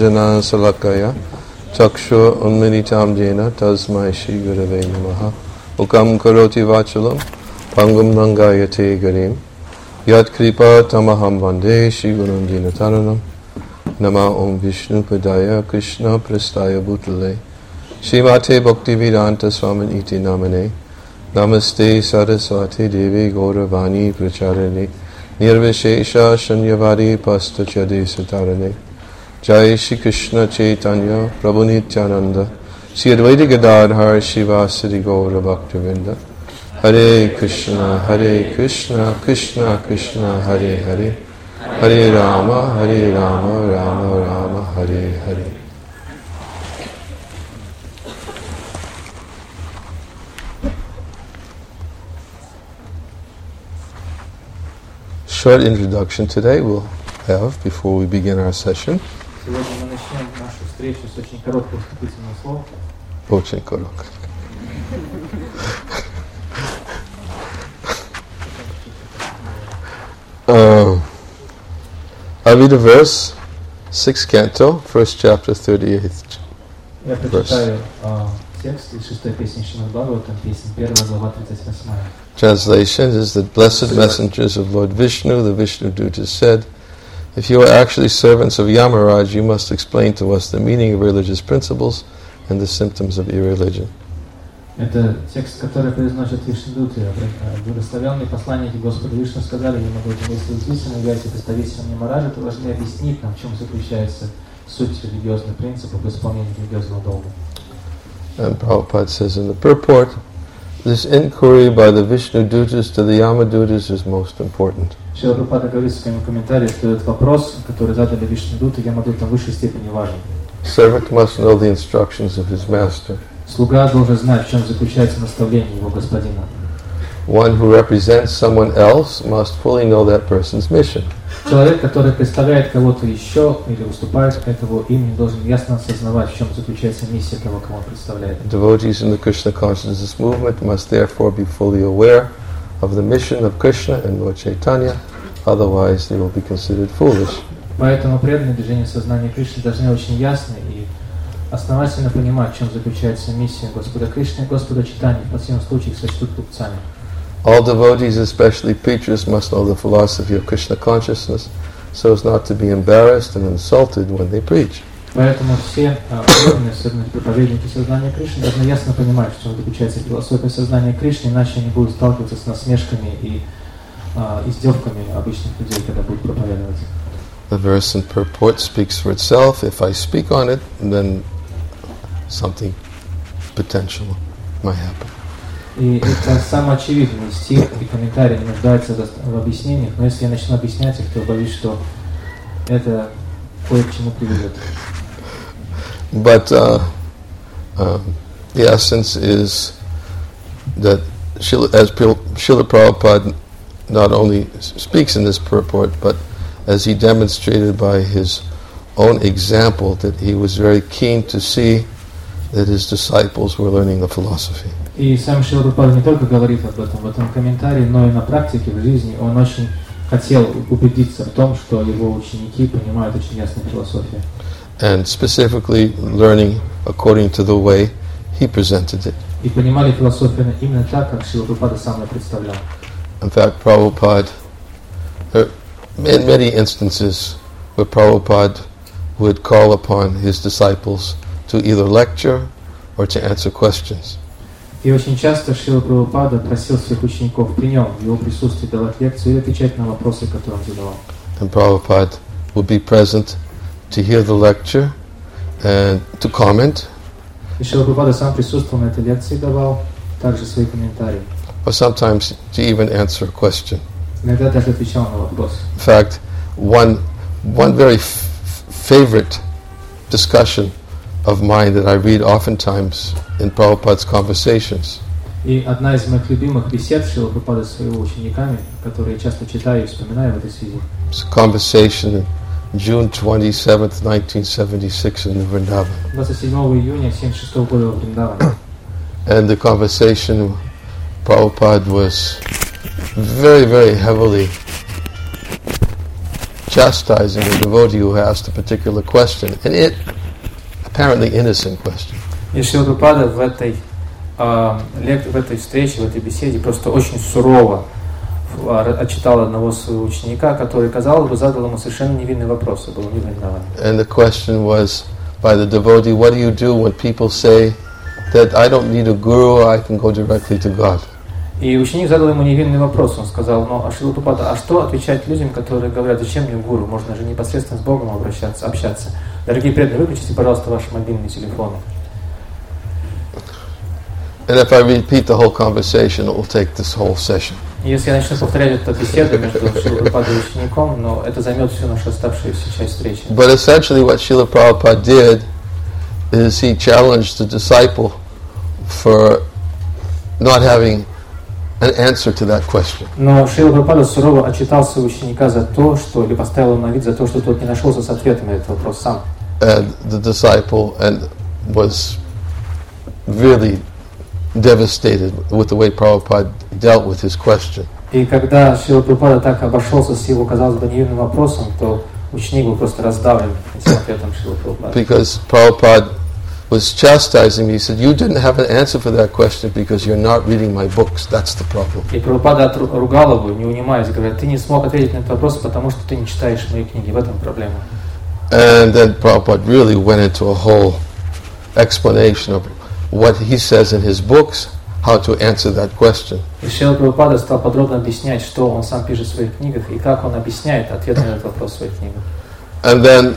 Jana Salakaya Chakshur Unmilitam Jena Tasmai Shri Gurave Namaha Ukam Karoti Vachalam Pangam Nangayate Garim Yat Kripa Tamaham Vande Shri Gurun Dinatananam Nama Om Vishnu Padaya Krishna Prastaya Bhutale Shrimate Bhaktivedanta Swamin Iti Namane Namaste Saraswati Devi Gauravani Pracharane Nirvishesha Shanyavadi Pastachade Satarane Jai Shri Krishna Chaitanya Prabhu Nityananda Shri Advaita Gadadhar Shivasadi Gaura Bhaktivinda Hare Krishna Krishna Krishna Hare Hare Hare Rama Rama Rama Hare Hare. Short introduction today we'll have before we begin our session. Сегодня мы начнем нашу встречу с очень короткого вступительного слова. Очень коротко. I'll read a verse, 6th canto, 1st chapter, 38th Я прочитаю текст из 6-й песни Шримад Бхагаватам, песня 1 глава 38. Translation is that blessed messengers of Lord Vishnu, the Vishnu Dutas said, if you are actually servants of Yamaraj, you must explain to us the meaning of religious principles and the symptoms of irreligion. Это текст, который произносит Вишнудуты. Благословенные посланники Господа Вишну сказали ему, если вы действительно являетесь представителем Ямараджа, то должны объяснить нам, в чем заключается суть религиозных принципов в исполнении религиозного долга. And Prabhupada says in the purport, this inquiry by the Vishnu Dutas to the Yamadutas is most important. Шрила Прабхупада говорит в своем комментарии, что этот вопрос, который задали Вишнудуты, Ямадутам в высшей степени важен. Servant must know the instructions of his master. Слуга должен знать, в чем заключается наставление его господина. One who represents someone else must fully know that person's mission. Человек, который представляет кого-то еще или выступает от его имени, должен ясно осознавать, в чем заключается миссия того, кого он представляет. Devotees in the Krishna consciousness movement must therefore be fully aware of the mission of Krishna and Lord Chaitanya, otherwise they will be considered foolish. Поэтому преданные движения сознания Кришны должны очень ясно и основательно понимать, в чем заключается миссия Господа Кришны и Господа Чайтаньи, в противном случае их сочтут глупцами. All devotees, especially preachers, must know the philosophy of Krishna consciousness so as not to be embarrassed and insulted when they preach. Поэтому все преданные, особенно проповедники сознания Кришны, должны ясно понимать, в чем заключается философия сознания Кришны, иначе они будут сталкиваться с насмешками и издевками обычных людей, когда будут проповедовать. The verse and purport speaks for itself. If I speak on it, then something potential might happen. И это самоочевидный стих, и комментарий не нуждается в объяснениях, но если я начну объяснять их, то боюсь, что это кое к чему приведет. But the essence is that as Srila Prabhupada not only speaks in this purport, but as he demonstrated by his own example, that he was very keen to see that his disciples were learning the philosophy. И сам Шрила Прабхупада не только говорит об этом в этом комментарии, но и на практике, в жизни он очень хотел убедиться в том, что его ученики понимают очень ясно философию. And specifically learning according to the way he presented it. И понимали философию именно так, как Шрила Прабхупада сам ее представлял. In fact, Prabhupada, in many instances where Prabhupada would call upon his disciples to either lecture or to answer questions. И очень часто Шрила Прабхупада просил своих учеников при нем, в его присутствии, давать лекцию или отвечать на вопросы, которые он задавал. And Prabhupada would be present to hear the lecture and to comment. И Шрила Прабхупада сам присутствовал на этой лекции, давал также свои комментарии. Or sometimes to even answer a question. Иногда даже отвечал на вопрос. In fact, one very favorite discussion of mine that I read oftentimes in Prabhupada's conversations. И одна из моих любимых бесед Шрила Прабхупады с его учениками, которые я часто читаю и вспоминаю в этой связи. It's a conversation June 27th, 1976 in Vrindavan. 27 июня 1976 года в Вриндаване. And the conversation, Prabhupada was very, very heavily chastising the devotee who asked a particular question, and apparently innocent question. И Шрила Прабхупада в этой встрече, в этой беседе просто очень сурово отчитал одного своего ученика, который, казалось бы, задал ему совершенно невинный вопрос, и был невиновен. And the question was by the devotee, what do you do when people say that I don't need a guru, I can go directly to God? И ученик задал ему невинный вопрос. Он сказал: ну, Шрила Прабхупада, а что отвечать людям, которые говорят, зачем мне гуру, можно же непосредственно с Богом общаться. Дорогие преданные, выключите, пожалуйста, ваши мобильные телефоны. And if I repeat the whole conversation, it will take this whole session. Если я начну повторять эту беседу между Шрилой Прабхупадой и учеником, но это займет всю нашу оставшуюся часть встречи. But essentially what Srila Prabhupada did is he challenged the disciple for not having an answer to that question. Но Шрила Прабхупада сурово отчитал своего ученика за то, что, или поставил ему на вид за то, что тот не нашелся с ответом на этот вопрос сам. And the disciple was really devastated with the way Prabhupada dealt with his question. И когда Шрила Прабхупада так обошелся с его, казалось бы, невинным вопросом, то ученик был просто раздавлен этим ответом Шрила Прабхупады. Because Prabhupada was chastising me, he said, you didn't have an answer for that question because you're not reading my books. That's the problem. И Прабхупада ругал его, не унимаясь, говорит, ты не смог ответить на этот вопрос, потому что ты не читаешь мои книги. В этом проблема. And then Prabhupada really went into a whole explanation of what he says in his books, how to answer that question. И Шрила Прабхупада стал подробно объяснять, что он сам пишет в своих книгах и как он объясняет ответ на этот вопрос в своих книгах. And then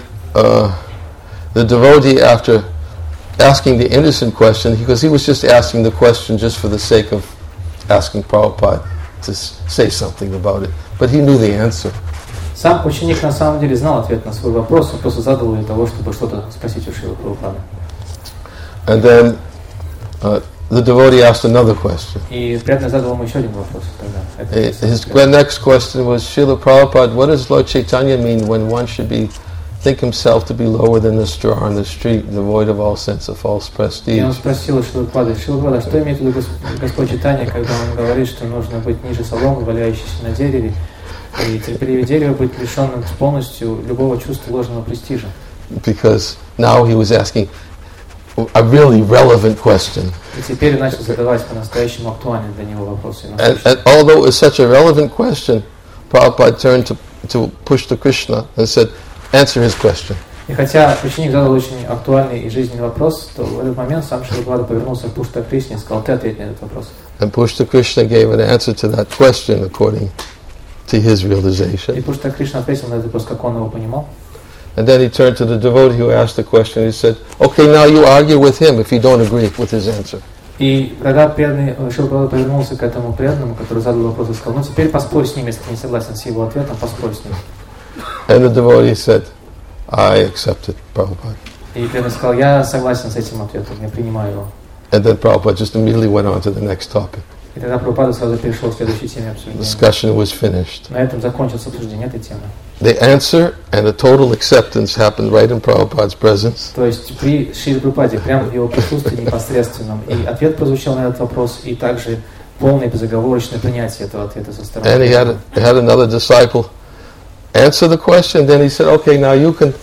the devotee, after asking the innocent question, because he was just asking the question just for the sake of asking Prabhupada to say something about it, but he knew the answer. Сам ученик на самом деле знал ответ на свой вопрос, он просто задал для того, чтобы что-то спросить у Шрилы Прабхупады. And then the devotee asked another question. И преданный задал ему еще один вопрос тогда. His next question was, Srila Prabhupada, what does Lord Chaitanya mean when one should think himself to be lower than the straw on the street, devoid of all sense of false prestige? И он спросил Шрилу Прабхупады, что имеет в виду Господь Чайтанья, когда он говорит, что нужно быть ниже соломы, валяющейся на дереве, и терпеливее дерева быть лишенным полностью любого чувства ложного престижа. Because now he was asking a really relevant question. И теперь начал задавать по-настоящему актуальные для него вопросы. And although it was such a relevant question, Prabhupada turned to Pushta Krishna and said, answer his question. И хотя ученик задал очень актуальный и жизненный вопрос, то в этот момент сам Шрила Прабхупада повернулся к Пушта Кришне и сказал, ты ответь на этот вопрос. And Pushta Krishna gave an answer to that question according to his realization. И Пушта Кришна ответил на этот вопрос, как он его понимал. And then he turned to the devotee who asked the question and he said, okay, now you argue with him if you don't agree with his answer. И когда преданный Шрила Прабхупада повернулся к этому преданному, который задал вопрос, и сказал, ну теперь поспорь с ним, если ты не согласен с его ответом, поспорь с ним. And the devotee said, I accept it, Prabhupada. И преданный сказал, я согласен с этим ответом, я принимаю его. And then Prabhupada just immediately went on to the next topic. И тогда Прабхупада сразу перешел к следующей теме обсуждения. Discussion was finished. На этом закончилось обсуждение этой темы. The answer and a total acceptance happened right in Prabhupada's presence. То есть при Шриле Прабхупаде, прямо в его присутствии непосредственном, и ответ прозвучал на этот вопрос, и также полное безоговорочное принятие этого ответа со стороны. And he had another disciple answer the question. Then he said, "Okay, now you can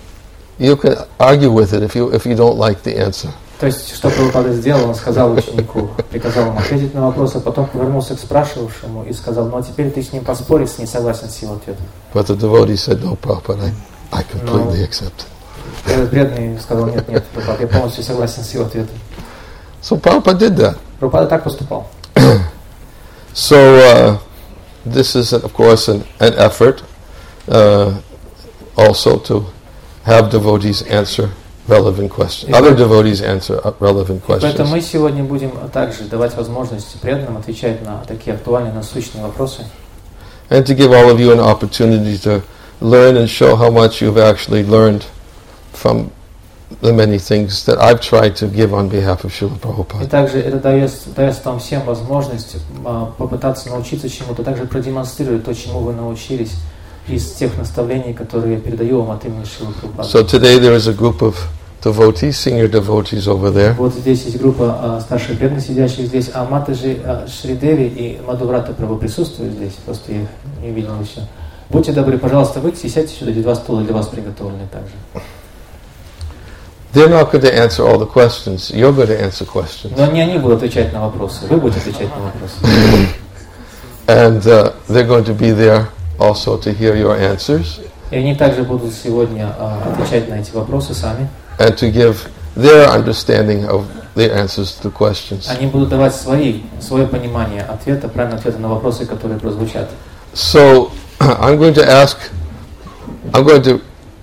argue with it if you don't like the answer." То есть, что Прабхупада сделал, он сказал ученику, приказал ему ответить на вопрос, а потом повернулся к спрашивавшему и сказал, ну а теперь ты с ним поспорь, если не согласен с его ответом. But the devotee said, "No, Prabhupada, I completely accept it." Этот преданный сказал, нет, Прабхупада, я полностью согласен с его ответом. So Prabhupada did that. Прабхупада так поступал. So this is, of course, an effort also to have devotees answer relevant questions. Other devotees answer relevant questions. Поэтому мы сегодня будем также давать возможность преданным отвечать на такие актуальные, насущные вопросы. And to give all of you an opportunity to learn and show how much you've actually learned from the many things that I've tried to give on behalf of Srila Prabhupada. И также это дает вам всем возможность попытаться научиться чему-то, также продемонстрировать то, чему вы научились из тех наставлений, которые я передаю вам от имени Шрилы Прабхупады. So today there is a group of devotees, senior devotees over there. Вот здесь есть группа старших преданных, сидящих здесь, а Матаджи Шри Деви и Мадхуврата Прабху присутствуют здесь, просто я их не видел еще. Будьте добры, пожалуйста, выйдите и сядьте сюда, эти 2 стула для вас приготовлены также. They're not going to answer all the questions. You're going to answer questions. Но не они будут отвечать на вопросы, вы будете отвечать на вопросы. And they're going to be there also to hear your answers. И они также будут сегодня отвечать на эти вопросы сами. And to give their understanding of the answers to the questions. Они будут давать свое понимание ответа, правильного ответа на вопросы, которые прозвучат. So I'm going to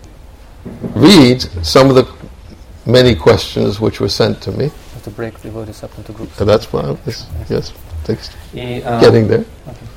read some of the many questions which were sent to me. To break the votes up into groups. So that's fine. Yes, takes И, getting there.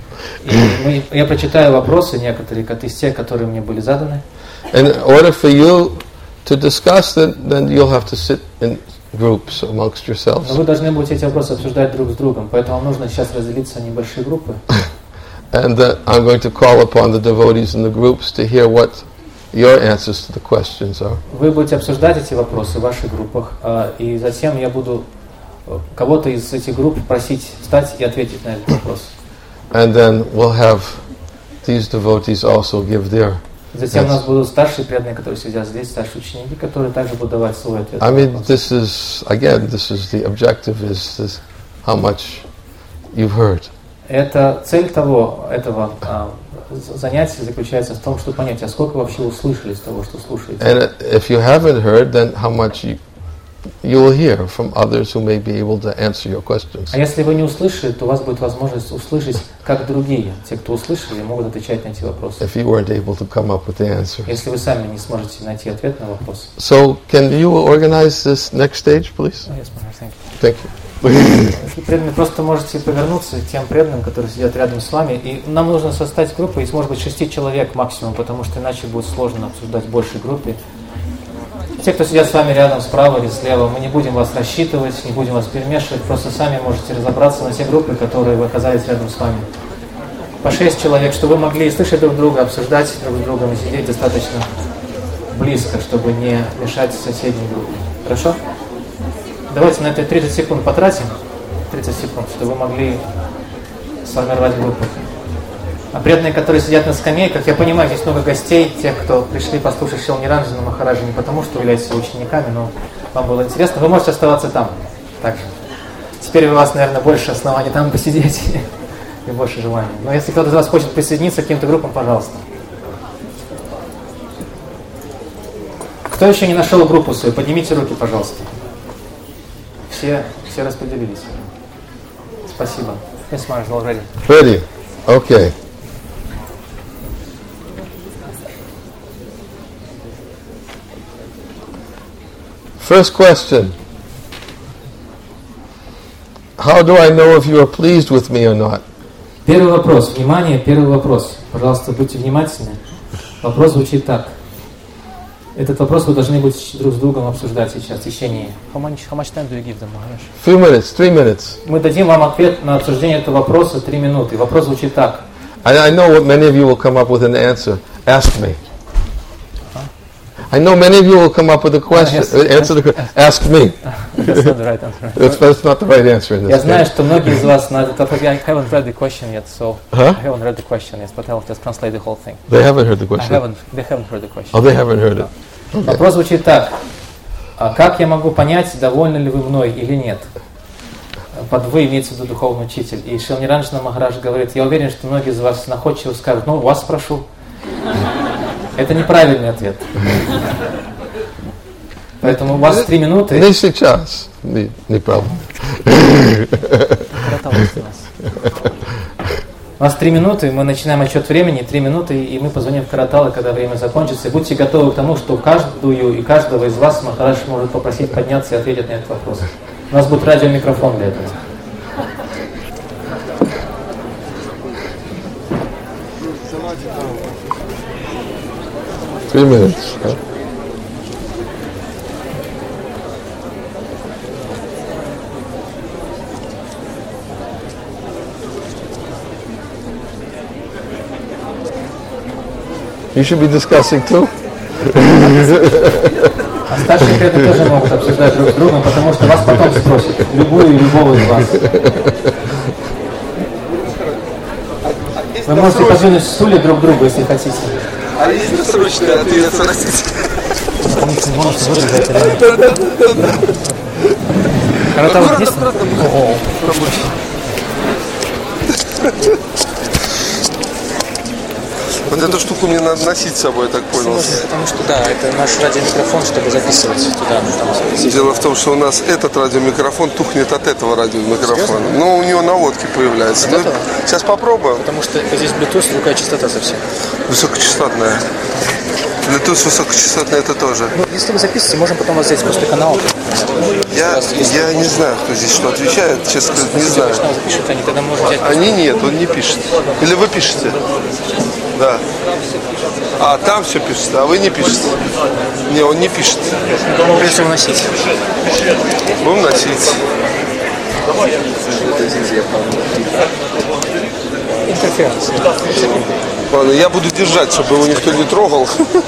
И я прочитаю вопросы некоторые из тех, которые мне были заданы. And in order for you to discuss them, then you'll have to sit in groups amongst yourselves. Но вы должны будете эти вопросы обсуждать друг с другом, поэтому вам нужно сейчас разделиться на небольшие группы. And I'm going to call upon the devotees in the groups to hear what your answers to the questions are. Вы будете обсуждать эти вопросы в ваших группах, и затем я буду кого-то из этих групп просить встать и ответить на этот вопрос. And then we'll have these devotees also give their. Затем у нас будут старшие преданные, которые сидят здесь, старшие ученики, которые также будут давать свой ответ. I mean, this is the objective is how much you've heard. Это цель этого занятия заключается в том, чтобы понять, а сколько вообще услышали из того, что слушаете. And if you haven't heard, then how much you will hear from others who may be able to answer your questions. А если вы не услышали, то у вас будет возможность услышать, как другие, те, кто услышали, могут отвечать на эти вопросы. If you weren't able to come up with the answer. Если вы сами не сможете найти ответ на вопрос. So, can you organize this next stage, please? Yes, thank you. Thank you. Если преданные, просто можете повернуться к тем преданным, которые сидят рядом с вами. И нам нужно составить группу из, может быть, 6 человек максимум, потому что иначе будет сложно обсуждать в большей группе. Те, кто сидят с вами рядом, справа или слева, мы не будем вас рассчитывать, не будем вас перемешивать, просто сами можете разобраться на те группы, которые вы оказались рядом с вами. По 6 человек, чтобы вы могли слышать друг друга, обсуждать друг с другом и сидеть достаточно близко, чтобы не мешать соседней группе. Хорошо? Давайте на это 30 секунд потратим, 30 секунд, чтобы вы могли сформировать группу. А преданные, которые сидят на скамейках, я понимаю, здесь много гостей, тех, кто пришли послушать Шрила Ниранджана Махараджа не потому, что являетесь учениками, но вам было интересно, вы можете оставаться там. Также. Теперь у вас, наверное, больше оснований там посидеть и больше желаний. Но если кто-то из вас хочет присоединиться к каким-то группам, пожалуйста. Кто еще не нашел группу свою, поднимите руки, пожалуйста. Все распределились. Спасибо. Yes, Marshall, already. Ready? Okay. First question. How do I know if you are pleased with me or not? Первый вопрос. Внимание, первый вопрос. Пожалуйста, будьте внимательны. Вопрос звучит так. Этот вопрос вы должны будете друг с другом обсуждать сейчас в течение. How much time do you give them, Maharaj? 3 minutes. 3 minutes. Мы дадим вам ответ на обсуждение этого вопроса 3 минуты. Вопрос звучит так. I know what many of you will come up with an answer. Ask me. I know many of you will come up with a question. Answer the question. Ask me. That's not the right answer. That's not the right answer in this Я case. знаю, что многие из вас на этот вопрос. I haven't read the question yet, so I haven't read the question yet, but I'll just translate the whole thing. They haven't heard the question. They haven't heard the question. Oh, they haven't heard it. Okay. Вопрос звучит так. Как я могу понять, довольны ли вы мной или нет? Под «вы» имеется в виду духовный учитель. И Шрила Ниранджана Махарадж говорит, я уверен, что многие из вас находчиво скажут, ну, вас спрошу. Это неправильный ответ. Поэтому у вас 3 минуты. Не сейчас. Не правда. У нас 3 минуты, мы начинаем отсчет времени, 3 минуты, и мы позвоним в Караталы, когда время закончится. И будьте готовы к тому, что каждую и каждого из вас Махарадж может попросить подняться и ответить на этот вопрос. У нас будет радиомикрофон для этого. Three minutes. Huh? You should be discussing too. А старшие преданные тоже могут обсуждать друг с другом, потому что вас потом спросят, любую и любого из вас. Вы можете подвинуть стулья друг к другу, если хотите. А есть досрочный ответ спросить? Аккуратно. Вот эту штуку мне надо носить с собой, я так понял. Потому что, да, это наш радиомикрофон, чтобы записывать туда. Дело в том, что у нас этот радиомикрофон тухнет от этого радиомикрофона. Но у него наводки появляются. Ну, сейчас попробуем. Потому что здесь Bluetooth, другая частота совсем. Высокочастотная. Bluetooth высокочастотная это тоже. Ну, если вы записываете, можем потом вас взять просто канал. Я не знаю, кто здесь что отвечает, честно сказать, не знаю. Запишут, они тогда можем взять. Они нет, он не пишет. Или вы пишете? Да. А там все пишется, а вы не пишете? Не, он не пишет. Придется носить. Будем носить. Интерференс. Ладно, я буду держать, чтобы его никто не трогал.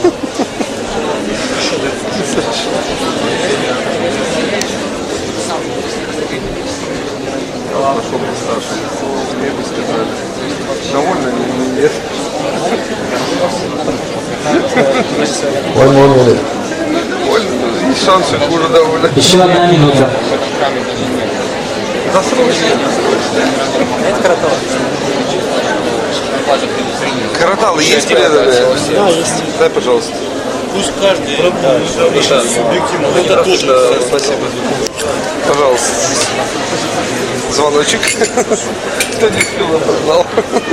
Довольно или нет? One more minute. И шансы хуже довольно. Еще одна минута. Это Каратал. Караталы есть преданные? Да, есть. Дай, пожалуйста. Пусть каждый субъективно. Это точно. Спасибо. Пожалуйста. Звоночек. Кто не успел, опознал.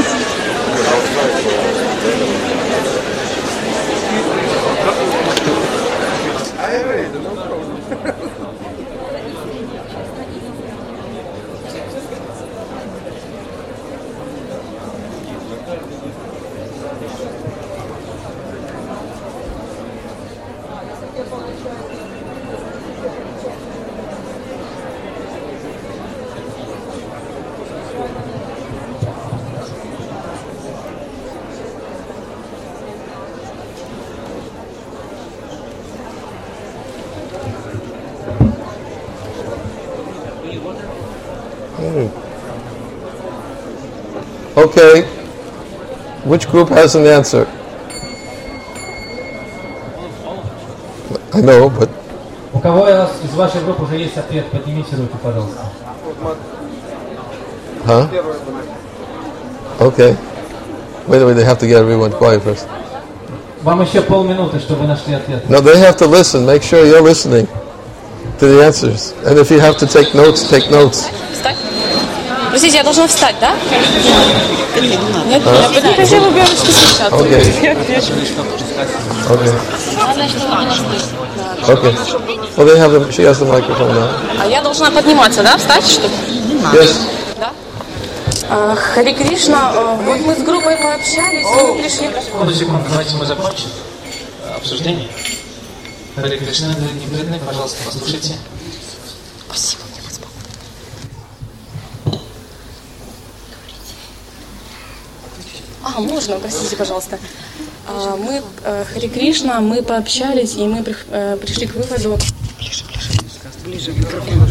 Okay. Which group has an answer? I know, but... У кого из вашей группы уже есть ответ, поднимите руку, пожалуйста. Huh? Okay. Wait a minute, they have to get everyone quiet first. Вам еще полминуты, чтобы вы нашли ответ. No, they have to listen. Make sure you're listening to the answers. And if you have to take notes, take notes. Встать? Простите, я должна встать, да? Нет, я хотела бы сейчас. Okay. Okay. Okay. Well, they have the, she has the microphone now. А я должна подниматься, да? Встать, чтобы? Yes. Да? Хари Кришна, вот мы с группой пообщались, и мы пришли... Секунду, давайте мы закончим обсуждение. Хари Кришна, дорогие преданные, пожалуйста, послушайте. Спасибо. Можно, простите, пожалуйста. Мы, Хари Кришна, мы пообщались, и мы пришли к выводу... Ближе к микрофону.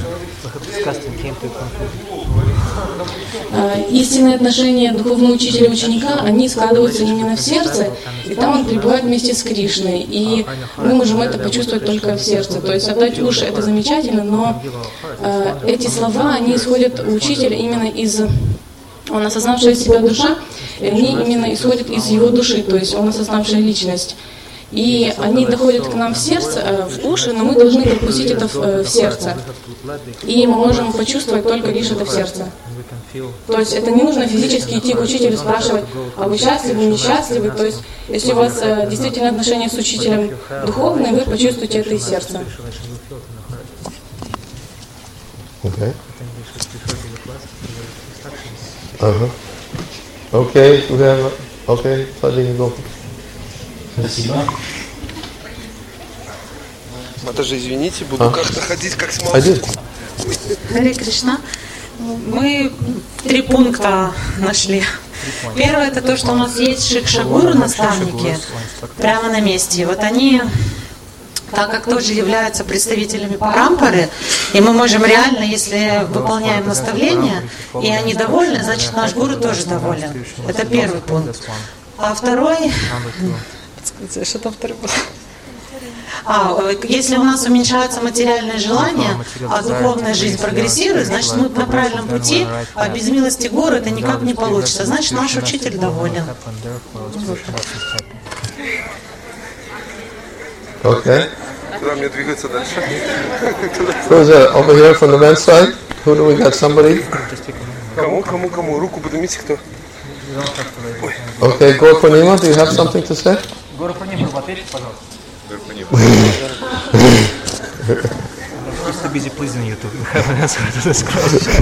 Истинные отношения духовного учителя и ученика, они складываются именно в сердце, и там он пребывает вместе с Кришной. И мы можем это почувствовать только в сердце. То есть отдать уши — это замечательно, но эти слова, они исходят у учителя именно из... Он осознавшая себя душа, и они именно исходят из его души, то есть он осознавшая личность. И они доходят к нам в сердце, в уши, но мы должны пропустить это в сердце. И мы можем почувствовать только лишь это в сердце. То есть это не нужно физически идти к учителю, спрашивать, а вы счастливы, несчастливы. То есть если у вас действительно отношения с учителем духовные, вы почувствуете это из сердца. Okay. Okay, we have... Okay, Fadi, go. Спасибо. Даже извините, буду как-то ходить, как смогу. Харе Кришна. Мы 3 пункта нашли. Первое — это то, что у нас есть шикшагуру, наставники, прямо на месте. Вот они так как тоже являются представителями Парампары, и мы можем реально, если выполняем наставления, и они довольны, значит наш гуру тоже доволен. Это первый пункт. А второй... Что там второй был? Если у нас уменьшаются материальные желания, а духовная жизнь прогрессирует, значит мы на правильном пути, а без милости гуру это никак не получится. Значит наш учитель доволен. Okay. Куда мне двигаться дальше? Who's that? Over here from the men's side? Who do we got? Somebody? Кому? Руку поднимите, кто? Okay, Gaur Purnima, do you have something to say? Гуру Пурнима, ответьте, пожалуйста. Just so busy pleasing you to have an answer to this question.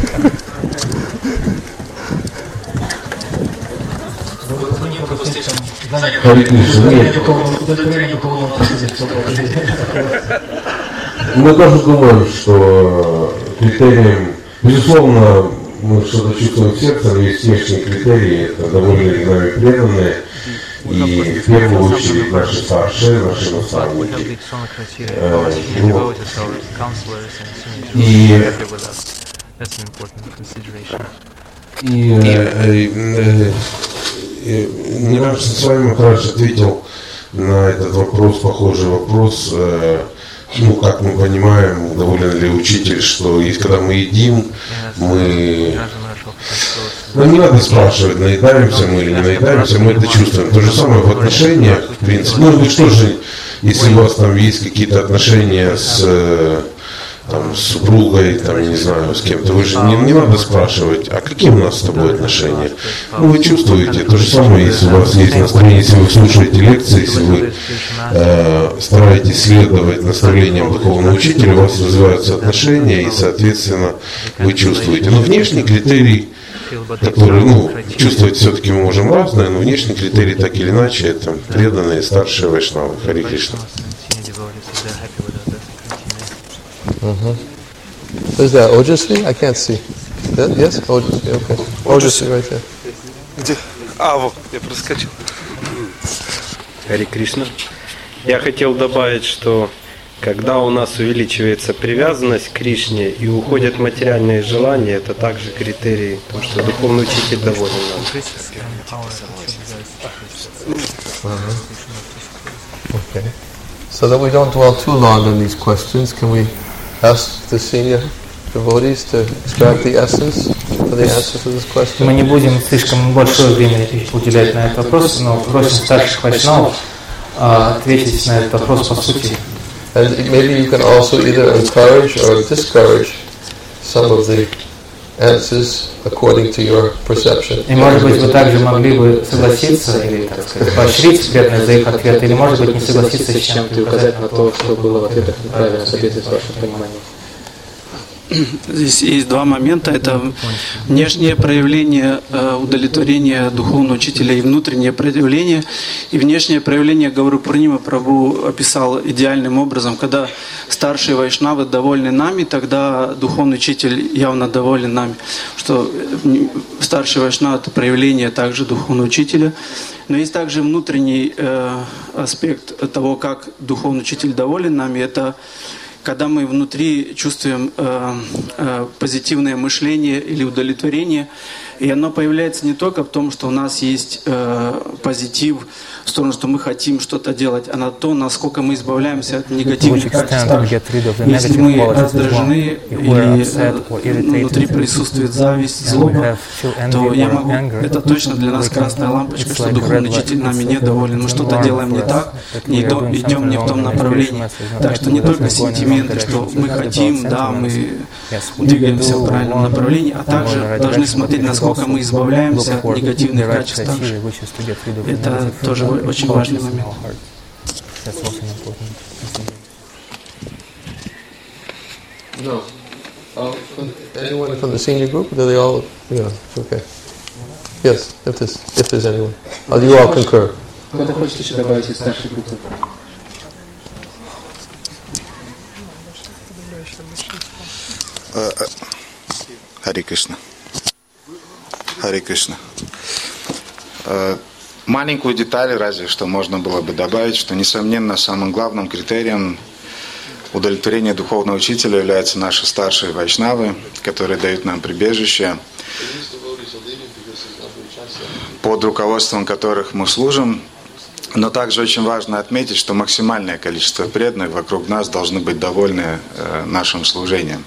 Мы тоже думаем, что критерием, безусловно, мы что-то чувствуем в сердце, но есть внешние критерии, это довольно нами преданные, и в первую очередь наши старшие, наши наставники. Не раз с вами Махарадж ответил на этот вопрос, похожий вопрос, как мы понимаем, доволен ли учитель, что когда мы едим, нам не надо спрашивать, наедаемся мы или не наедаемся, мы это чувствуем. То же самое в отношениях, в принципе. Ну, вы что же, если у вас там есть какие-то отношения с супругой, я не знаю, с кем-то, вы же не надо спрашивать, а какие у нас с тобой отношения? Ну, вы чувствуете, то же самое, если у вас есть настроение, если вы слушаете лекции, если вы стараетесь следовать наставлениям духовного учителя, у вас развиваются отношения, и, соответственно, вы чувствуете. Но внешний критерий, который, чувствовать все-таки мы можем разное, но внешний критерий так или иначе, это преданные старшие вайшнавы. Хари Кришна. Is that Ojasvi? I can't see. Yes? Ojasvi, okay. Ojasvi right there. Где? Вот, я проскочил. Хари Кришна. Я хотел добавить, что когда у нас увеличивается привязанность к Кришне и уходят материальные желания, это также критерий, потому что духовный учитель доволен нам. Okay. So that we don't dwell too long on these questions, can we ask the senior devotees to extract the essence for the answer to this question? Мы не будем слишком большое время уделять на этот вопрос, но просим старших вайшнавов ответить на этот вопрос по сути. And maybe you can also either encourage or discourage some of the answers according to your perception. И может быть вы также могли бы согласиться или, так сказать, поощрить преданных за их ответ, или может быть не согласиться с чем-то и указать на то, что было в ответах неправильно, в соответствии с вашим пониманием. Здесь есть два момента. Это внешнее проявление удовлетворения духовного учителя и внутреннее проявление. И внешнее проявление Гауру Пурнима Прабху описал идеальным образом. Когда старшие вайшнавы довольны нами, тогда духовный учитель явно доволен нами. Что старший вайшнав — это проявление также духовного учителя. Но есть также внутренний аспект того, как духовный учитель доволен нами. Это когда мы внутри чувствуем позитивное мышление или удовлетворение, и оно появляется не только в том, что у нас есть позитив в сторону, что мы хотим что-то делать, а на то, насколько мы избавляемся от негативных качеств. Если мы раздражены или внутри присутствует зависть, злоба, то я могу, это точно для нас красная лампочка, что духовный учитель нами недоволен. Мы что-то делаем не так, идем не в том направлении. Так что не только сентименты, что мы хотим, да, мы двигаемся в правильном направлении, а также должны смотреть, насколько мы избавляемся от негативных качеств также. Это тоже очень важный момент. No. Anyone from the senior group? Do they all? Yeah. Okay. Yes. If there's anyone, you all concur. Кто-то хочет еще добавить из старшей группы? Хари Кришна. Хари Кришна. Маленькую деталь разве что можно было бы добавить, что, несомненно, самым главным критерием удовлетворения духовного учителя являются наши старшие вайшнавы, которые дают нам прибежище, под руководством которых мы служим. Но также очень важно отметить, что максимальное количество преданных вокруг нас должны быть довольны нашим служением.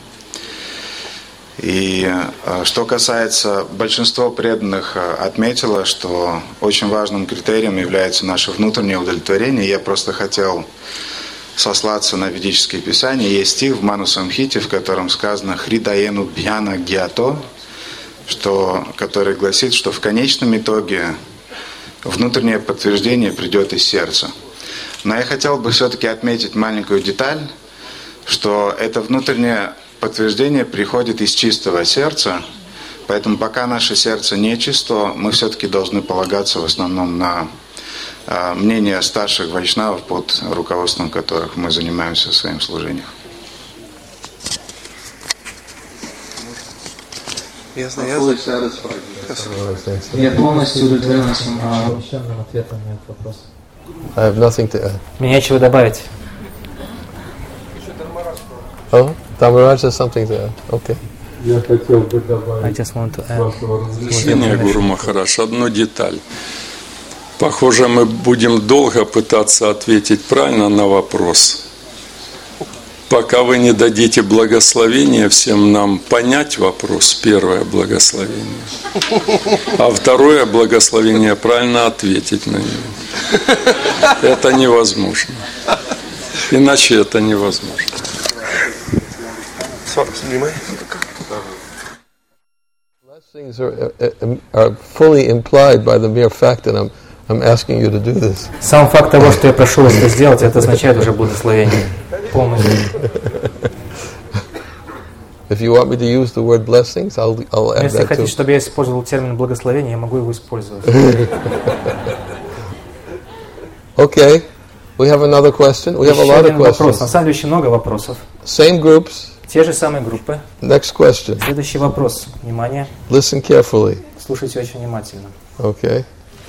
И что касается, большинство преданных отметило, что очень важным критерием является наше внутреннее удовлетворение. Я просто хотел сослаться на ведические писания. Есть стих в Ману Самхите, в котором сказано «Хридаену бьяна гьято», который гласит, что в конечном итоге внутреннее подтверждение придет из сердца. Но я хотел бы все-таки отметить маленькую деталь, что это внутреннее подтверждение приходит из чистого сердца, поэтому пока наше сердце не чисто, мы все-таки должны полагаться в основном на мнение старших вайшнавов, под руководством которых мы занимаемся в своем служении. Я полностью удовлетворен этим обобщенным ответом на этот вопрос. I have nothing to add. Мне нечего добавить. Oh, Dhammaraj has something to add. Okay. Я хотел бы добавить. I just want to add. Извини, Гуру Махарадж, одну деталь. Похоже, мы будем долго пытаться ответить правильно на вопрос, пока вы не дадите благословение всем нам понять вопрос, первое благословение, а второе благословение правильно ответить на него. Это невозможно. Иначе это невозможно. Blessings are fully implied by the mere fact that I'm asking you to do this. Сам факт того, что я прошу вас это сделать, это означает уже благословение. Полностью. If you want me to use the word blessings, I'll add Если that хотите, too. чтобы я использовал термин благословение, я могу его использовать. Okay, we have another question. We have a lot of вопрос. На questions. самом деле очень много вопросов. Same groups. Те же самые группы. Next question. Следующий вопрос. Внимание. Listen carefully. Слушайте очень внимательно. Okay.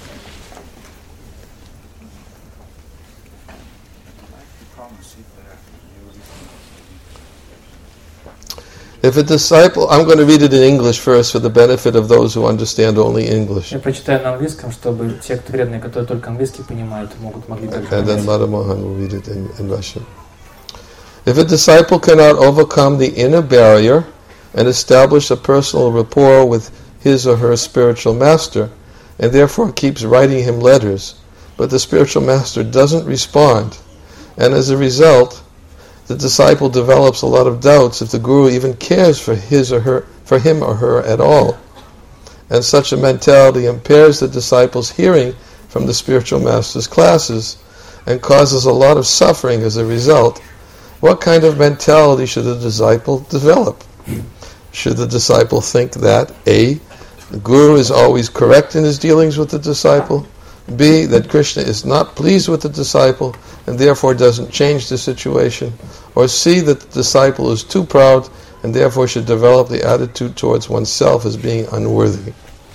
If a disciple, I'm going to read it in English first for the benefit of those who understand only English. Я прочитаю на английском, чтобы те преданные, которые только английский понимают, могли также And then понять. Madhu Mohan will read it in Russian. If a disciple cannot overcome the inner barrier and establish a personal rapport with his or her spiritual master, and therefore keeps writing him letters, but the spiritual master doesn't respond, and as a result, the disciple develops a lot of doubts if the guru even cares for him or her at all, and such a mentality impairs the disciple's hearing from the spiritual master's classes and causes a lot of suffering as a result. What kind of mentality should a disciple develop? Should the disciple think that A, the guru is always correct in his dealings with the disciple, B, that Krishna is not pleased with the disciple and therefore doesn't change the situation, or C, that the disciple is too proud and therefore should develop the attitude towards oneself as being unworthy?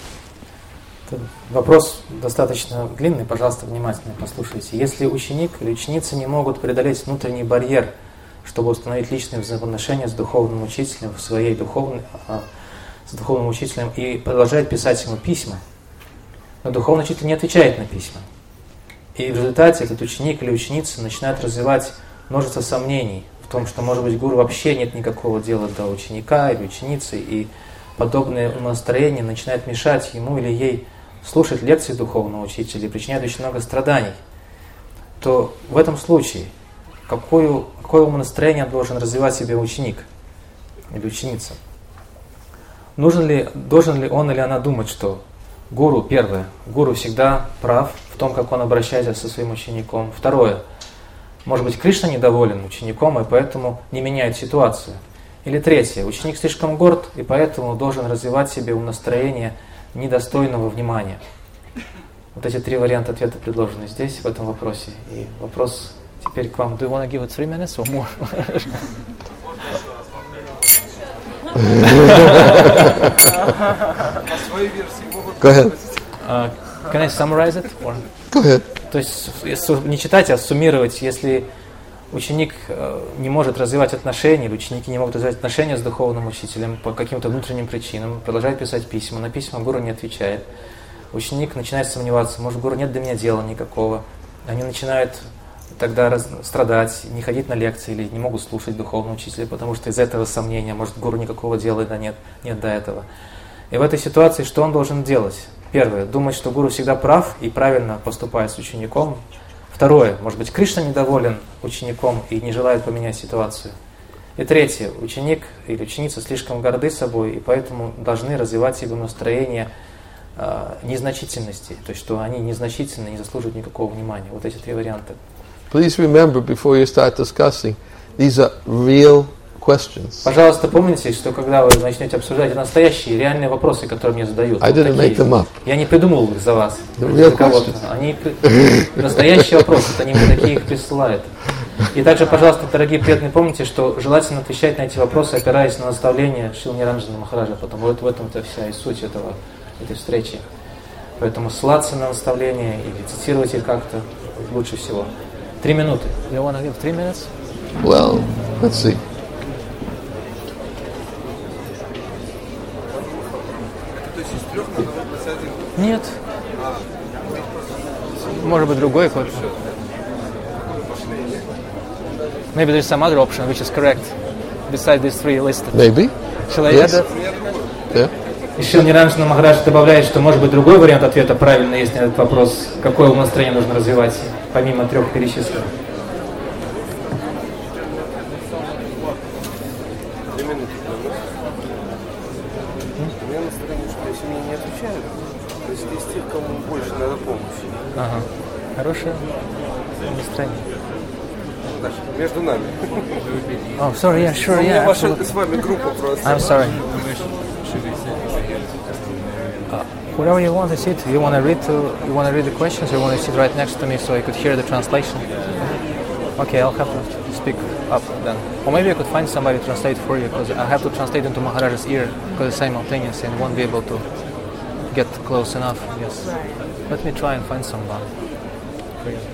Вопрос достаточно длинный, пожалуйста, внимательно послушайте. Если ученик или ученица не могут преодолеть внутренний барьер, чтобы установить личные взаимоотношения с духовным учителем, с духовным учителем, и продолжает писать ему письма, но духовный учитель не отвечает на письма. И в результате этот ученик или ученица начинает развивать множество сомнений в том, что, может быть, гуру вообще нет никакого дела до ученика или ученицы, и подобное умонастроение начинает мешать ему или ей слушать лекции духовного учителя и причиняет очень много страданий, то в этом случае какое умонастроение должен развивать в себе ученик или ученица? Должен ли он или она думать, что гуру, первое, гуру всегда прав в том, как он обращается со своим учеником. Второе, может быть, Кришна недоволен учеником и поэтому не меняет ситуацию. Или третье, ученик слишком горд и поэтому должен развивать в себе умонастроение недостойного внимания. Вот эти три варианта ответа предложены здесь, в этом вопросе. И вопрос теперь к вам. Do you want to give it 3 minutes or more? Go ahead. Can I summarize it? Or? Go ahead. То есть не читать, а суммировать, если ученик не может развивать отношения, или ученики не могут развивать отношения с духовным учителем по каким-то внутренним причинам, продолжает писать письма, на письма гуру не отвечает. Ученик начинает сомневаться, может, гуру нет до меня дела никакого. Они начинают тогда страдать, не ходить на лекции или не могут слушать духовного учителя, потому что из этого сомнения, может, гуру никакого дела да нет до этого. И в этой ситуации что он должен делать? Первое, думать, что гуру всегда прав и правильно поступает с учеником. Второе, может быть, Кришна недоволен учеником и не желает поменять ситуацию. И третье, ученик или ученица слишком горды собой, и поэтому должны развивать себе настроение незначительности, то есть что они незначительны, не заслуживают никакого внимания. Вот эти три варианта. Please remember before you start discussing, these are real questions. Пожалуйста, помните, что когда вы начнете обсуждать настоящие, реальные вопросы, которые мне задают. I didn't make them up. Я не придумал их за вас. За кого-то. Они настоящие вопросы, это не мы такие их присылают. И также, пожалуйста, дорогие преданные, помните, что желательно отвечать на эти вопросы, опираясь на наставления Шрила Ниранджана Махараджа, потому что в этом-то вся и суть этой встречи. Поэтому ссылаться на наставления или цитировать их как-то лучше всего. 3 минуты. You want to give 3 minutes? Well, let's see. Нет. Может быть, другой код. Maybe there's some other option which is correct besides these three listed. Maybe. Shall I Yes. add that? Yeah. И Шрила Ниранджана Махарадж добавляет, что может быть другой вариант ответа правильный, если на этот вопрос, какое умонастроение нужно развивать, помимо 3 перечисленных. У меня настроение, что если мне не отвечают, то есть из тех, кому больше надо помощи. Ага. Хорошее настроение. Так, между нами. Oh, sorry, yeah, sure, У меня yeah, ваша absolutely. с вами группа просто. I'm sorry. Whatever you want to sit, you want to read the questions, or you want to sit right next to me so I could hear the translation? Okay, I'll have to speak up then. Or maybe I could find somebody to translate for you, because I have to translate into Maharaj's ear, because it's simultaneous and won't be able to get close enough. Yes. Let me try and find someone for you.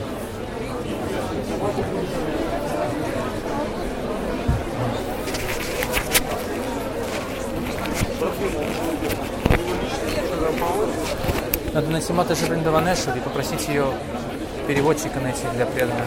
Надо найти Матаджи Вриндаванешвари и попросить ее переводчика найти для преданных.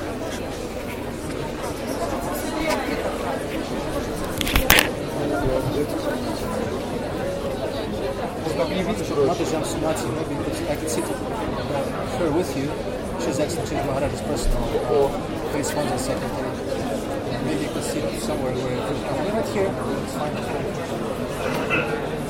Матаджи Амсумати, maybe I could sit her with you. She's actually Maharaj's personal correspondent secretary. Maybe you could sit somewhere where you could come right here. It's fine.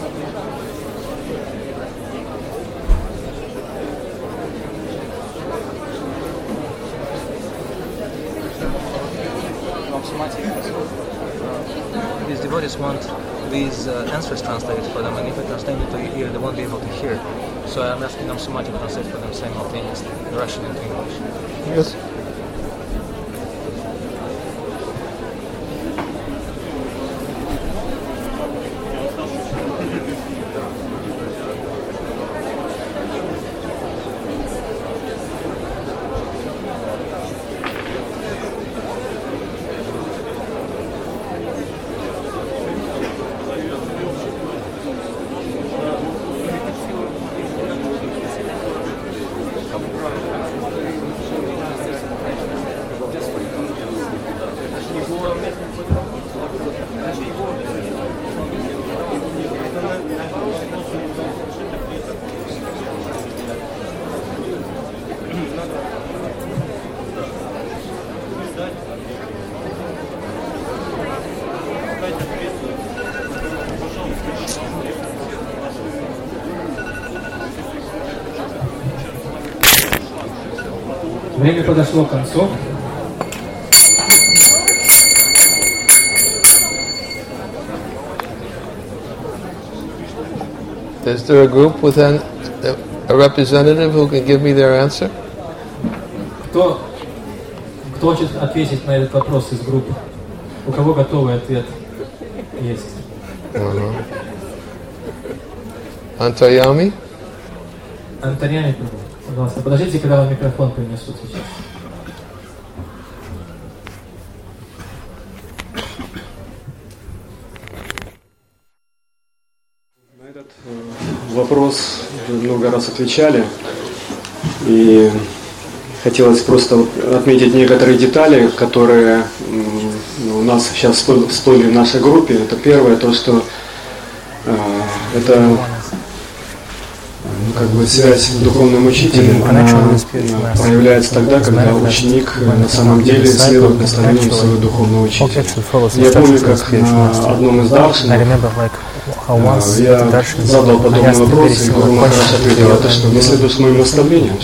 These devotees want these answers translated for them, and if I translate it to your ear, they won't be able to hear. So I'm asking them Sumati to translate for them simultaneously, Russian into English. Yes. Время подошло к концу. Is there a group with a representative who can give me their answer? Кто хочет ответить на этот вопрос из группы? У кого готовый ответ есть? Antaryami? Антарьями, пожалуйста. Подождите, когда вам микрофон принесут сейчас. вопрос много раз отвечали, и хотелось просто отметить некоторые детали, которые у нас сейчас всплыли в нашей группе. Это первое, то, что это как бы связь с духовным учителем, она проявляется тогда, когда ученик на самом деле следует наставлениям своего духовного учителя. Я помню, как на одном из даршинов я задал подобный вопрос, и Гуру Махарадж ответил: это что, не следуешь моим наставлениям?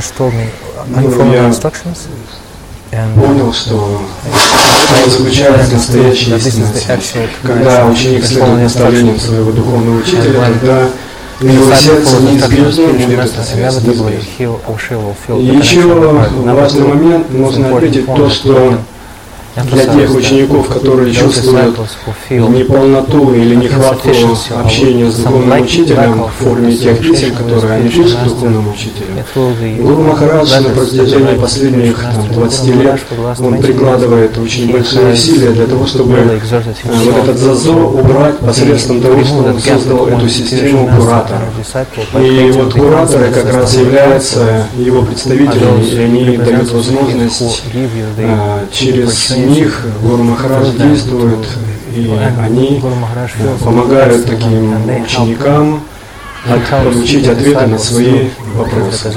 Я понял, что это заключается настоящая истинность. Когда ученик следует наставлениям своего духовного учителя, тогда в его сердце неизбежно будет эта связь. И еще важный момент, нужно отметить то, что для тех учеников, которые чувствуют неполноту или нехватку общения с духовным учителем в форме тех писем, которые они пишут духовному учителю, Гуру Махарадж на протяжении последних 20 лет, он прикладывает очень большие усилия для того, чтобы вот этот зазор убрать посредством того, что он создал эту систему куратора. И вот кураторы как раз являются его представителями, и они дают возможность через них Гуру Махарадж действует, и они помогают таким ученикам получить ответы на свои вопросы.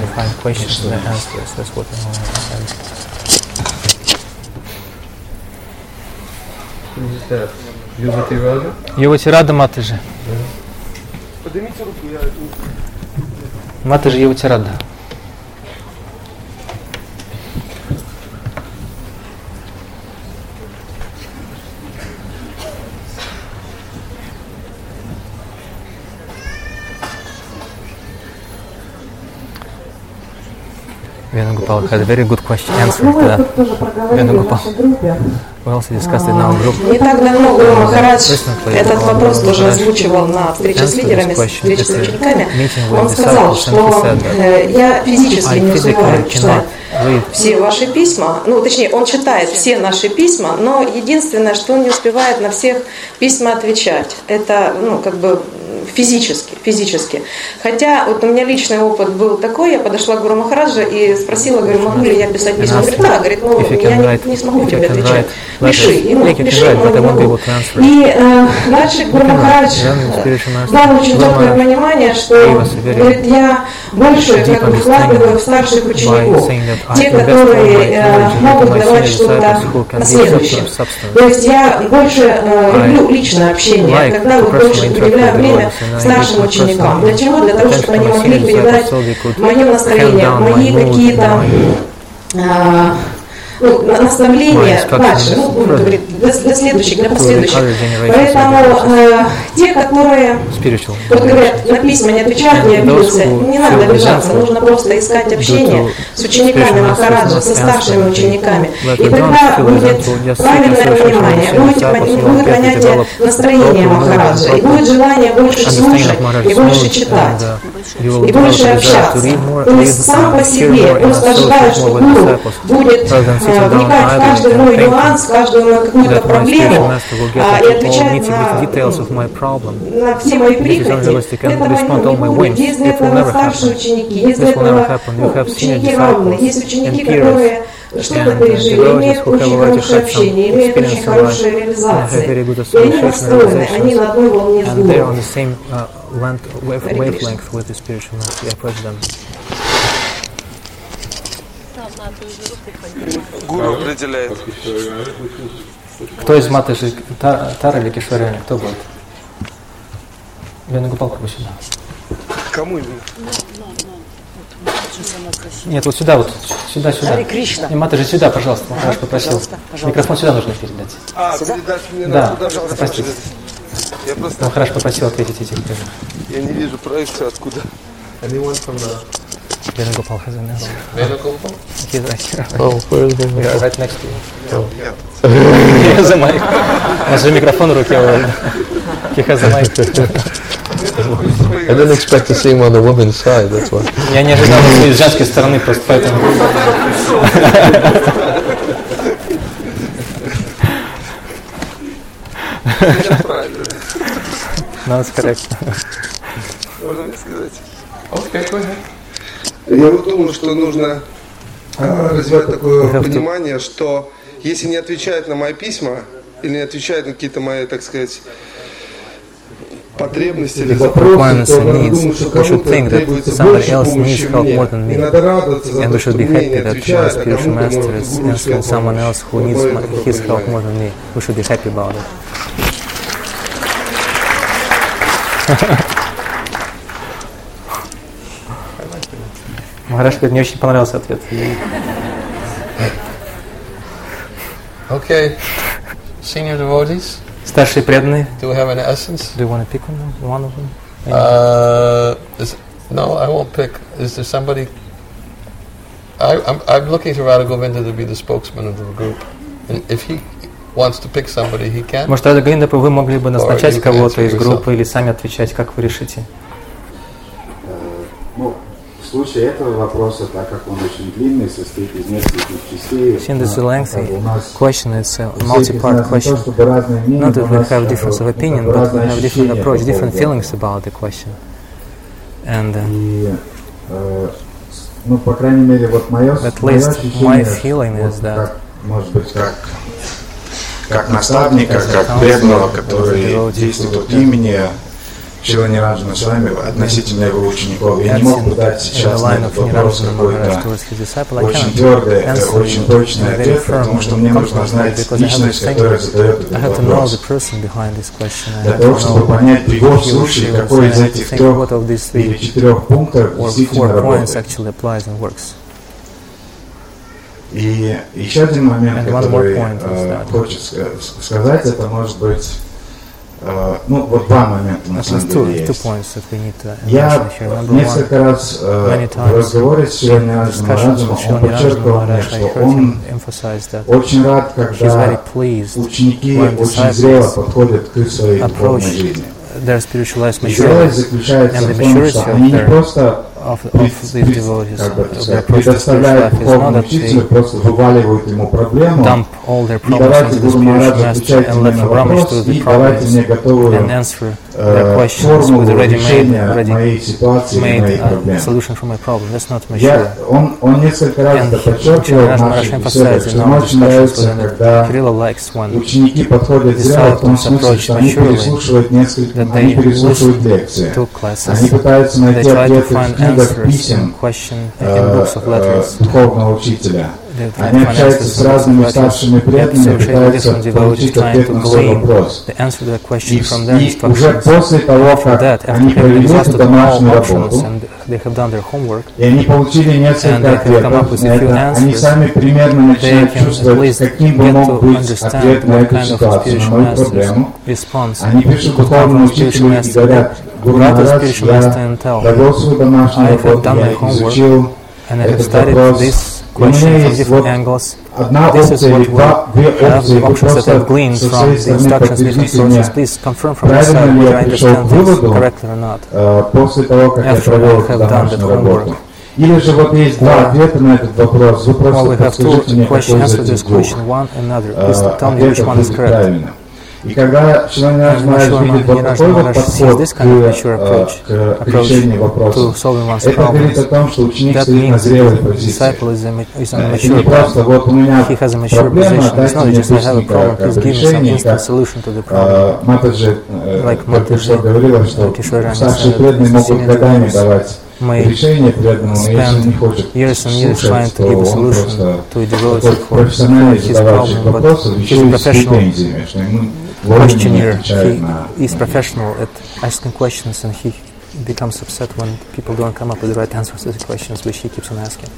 Йоватирада Матаджи. Поднимите руку, я... Матаджи Йоватирада. Venugopal had a very good question answer to that. Venugopal. We also discussed it in our group. Не так давно Гуру Махарадж этот вопрос тоже озвучивал на встрече с лидерами, встрече с учениками. Он сказал, что я физически не успеваю читать все ваши письма, ну точнее он читает все наши письма, но единственное, что он не успевает на всех письма отвечать, это как бы физически. Хотя вот у меня личный опыт был такой, я подошла к Гуру Махараджа и спросила, говорю, могу ли я писать письма? Он говорит, да, говорит, я не смогу тебе отвечать. Пиши. Пиши, могу. И дальше Гуру Махарадж дал очень четкое понимание, что говорит, я больше как бы вкладываю в старших учеников, те, которые могут давать что-то последующим. То есть я больше люблю личное общение, когда вот больше уделяю время старшим ученикам. Для чего? Для того, чтобы они могли передать мое настроение, мои какие-то наставления дальше, будем говорить, для следующих, для последующих. Поэтому те, которые вот говорят, на письма не отвечают, не обидятся, не надо обижаться, нужно просто искать общение с учениками Махараджа, со старшими учениками. И тогда будет правильное понимание, будет понятие настроения Махараджа, и будет желание больше слушать, и больше читать, и больше общаться. То есть сам по себе, просто ожидая, что гуру будет вникать в каждый мой нюанс, в каждую мою какую-то проблему и отвечать на все мои прихоти. Этого не будет. Есть для этого старшие ученики, есть для этого ученики равные, есть ученики, которые что-то пережили, имеют очень хорошее общение, имеют очень хорошие реализации. И они настроены, они на одной волне с гуру. Гуру определяет. Кто из Матаджи, Тара или Кишваряни, кто будет? Венугопал, как бы сюда. Кому именно? Нет, вот сюда, сюда. Не, Матаджи, сюда, пожалуйста, Махарадж попросил. Микрофон сюда нужно передать. Передать мне да, туда, простите. Махарадж попросил ответить этих тоже. Я не вижу проекцию откуда. Venugopal has an answer. Venugopal? He's right here. Oh, where is Venugopal? Yeah, right next to you. He has a mic. У нас же микрофон в руке. He has a mic. I didn't expect to see him on the woman's side, that's why. Я не ожидал с женской стороны, просто поэтому. No, it's correct. Можно мне сказать? Okay, go ahead. Я вот думаю, что нужно развивать такое понимание, что если не отвечают на мои письма, или не отвечают на какие-то мои, так сказать, потребности или запросы, то я думаю, что кому-то требуется больше помощи мне. И надо радоваться за то, что мне не отвечают, а кому-то может гуру someone else who needs his help more than me. We should be happy about it. Махарадж говорит, мне очень понравился ответ. Okay, senior devotees. Старшие преданные. Do we have an essence? Do you want to pick one of them? No, I won't pick. Is there somebody? I'm looking to Radha Govinda to be the spokesman of the group, and if he wants to pick somebody, he can. Может, Рада Говинда, вы могли бы назначать кого-то из группы или сами отвечать, как вы решите? В случае этого вопроса, так как он очень длинный, состоит из нескольких частей. Since it's a lengthy question, it's a multi-part question. Not that we have difference of opinion, but we have different approach, different feelings about the question. And at least my feeling is that как наставника, как преданного, который действует от имени Шрила Ниранджана Свами относительно его учеников. Я не мог бы дать сейчас на этот вопрос какой-то очень твердый, очень точный ответ, потому что мне нужно знать личность, которая задает этот вопрос. Для того, чтобы понять в его случае, какой из этих 3 или 4 пунктов действительно работает. И еще один момент, который хочется сказать, это может быть вот 2 момента на самом деле есть. Я несколько раз в разговоре с Шрилой Ниранджаном Махараджем он подчеркивал мне, что он очень рад, когда ученики очень зрело подходят к своей духовной жизни. И зрелость заключается в том, что они не просто предоставляют духовному учителю, просто вываливают ему проблему, и давайте, Гуру Махарадж, отвечайте мне на вопрос, и давайте мне готовую формулу решения моей ситуации, моей проблемы. Он несколько раз это подчеркивал в наших беседах, что ему очень нравится, когда ученики подходят зря, в том смысле, что они переслушивают лекции, они пытаются найти ответы в книгах писем духовного учителя. Они общаются с разными старшими преданными, пытаются получить ответ на свой вопрос. И уже после того, как они провели эту домашнюю работу, и они получили несколько ответов на это, они сами примерно начинают чувствовать, каким бы мог быть ответ на эту ситуацию, на мою проблему. Они пишут духовному учителю и говорят: Гуру Махарадж, я довел свою домашнюю работу, я изучил этот вопрос. У меня есть вот одна опция или две опции, вы просто со своей стороны подтвердите мне, правильно ли я пришел к выводу после того, как я провел эту домашнюю работу. Или же вот есть 2 ответа на этот вопрос, вы просто подскажите мне, какой из этих 2 ответов будет правильным. И когда Шрила Ниранджана Махарадж видит вот такой вот подход к решению вопроса, это говорит о том, что ученик стоит на зрелой позиции. Это не просто вот у меня проблема, дайте мне быстренько как решение, как Матаджи только что говорила, что старшие преданные могут годами давать решение преданному, но если не хочет слушать, то он просто профессиональный задавальщик вопросов, еще и с претензиями, что ему questionnaire. He is professional at asking questions, and he becomes upset when people don't come up with the right answers to the questions which he keeps on asking.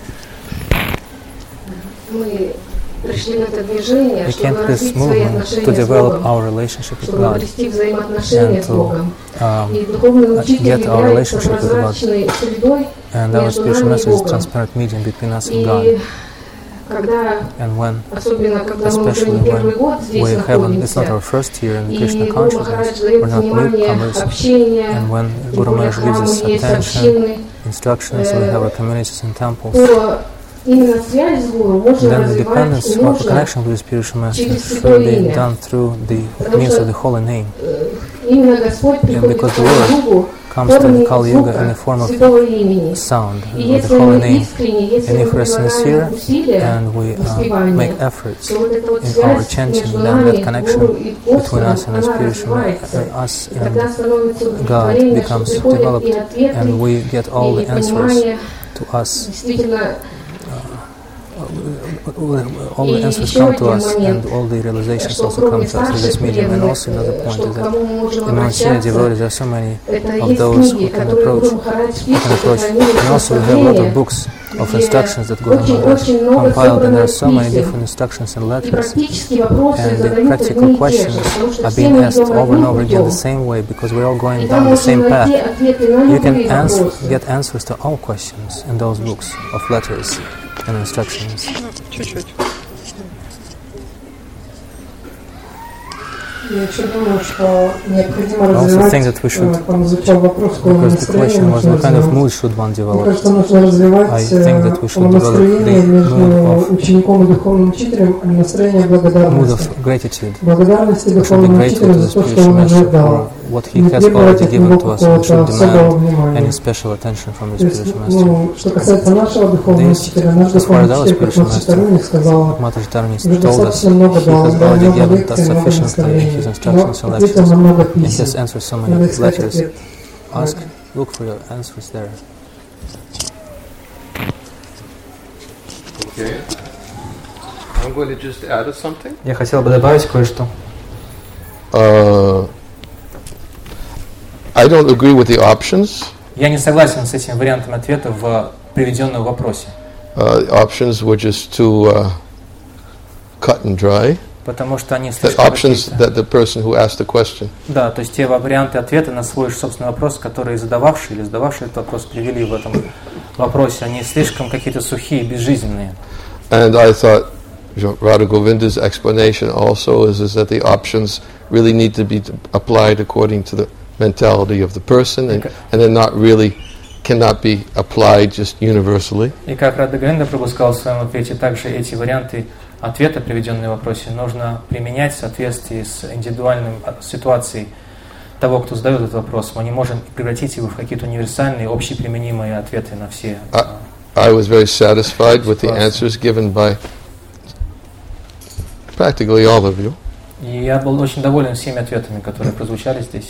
We came to this movement to develop our relationship with God and to get our relationship with God. And our spiritual message is a transparent medium between us and God. And when, especially when we haven't, it's not our first year in the Krishna consciousness, we're not newcomers, and when Guru Maharaj gives us attention, instructions, and we have our communities and temples, then the dependence or connection with the spiritual master should be done through the means of the holy name. именно Господь приходит к Кали-югу в форме звука, святого имени. И если мы искренне, если мы прилагаем усилия воспевания, то вот эта вот связь между нами, Гуру и Господом, она развивается. И тогда становится удовлетворение, что приходят и ответы, и понимание действительно. All the answers come to us, and all the realizations also come to us through this medium. And also another point is that in Mount Sinai devotees, there are so many of those who can approach. And also we have a lot of books of instructions that Guru Maharaj compiled, and there are so many different instructions and letters. And the practical questions are being asked over and over again the same way, because we're all going down the same path. You can get answers to all questions in those books of letters and instructions. Я еще думаю, что необходимо развивать, там звучал вопрос, какое настроение нужно развивать. Мне кажется, нужно развивать настроение между учеником и духовным учителем, настроение благодарности. Благодарности духовному учителю за то, что он уже дал. Не требовать от него какого-то особого внимания. Что касается нашего духовного учителя, наш духовный учитель, как Матаджи Таруни сказала, уже достаточно много дал, он дал много лекций, много наставлений. Instructions and letters, and he has answered so many letters. Ask, look for your answers there. Okay. I'm going to just add something. Я хотел бы добавить кое-что. I don't agree with the options. Я не согласен с этим вариантом ответа в приведенном вопросе. Options were just too cut and dry. Потому что они слишком options that the person who asked the question. Да, то есть те варианты ответа на свой собственный вопрос, которые задававший или задававший этот вопрос привели в этом вопросе, они слишком какие-то сухие, безжизненные. And I thought Radha Govinda's explanation also is that the options really need to be applied according to the mentality of the person, and they're not really cannot be applied just universally. И как Рада Говинда Прабху сказал в своем ответе, также эти варианты ответа, приведенные в вопросе, нужно применять в соответствии с индивидуальной ситуацией того, кто задает этот вопрос. Мы не можем превратить его в какие-то универсальные, общеприменимые ответы на все. I was very satisfied with the answers given by practically all of you. И я был очень доволен всеми ответами, которые прозвучали здесь.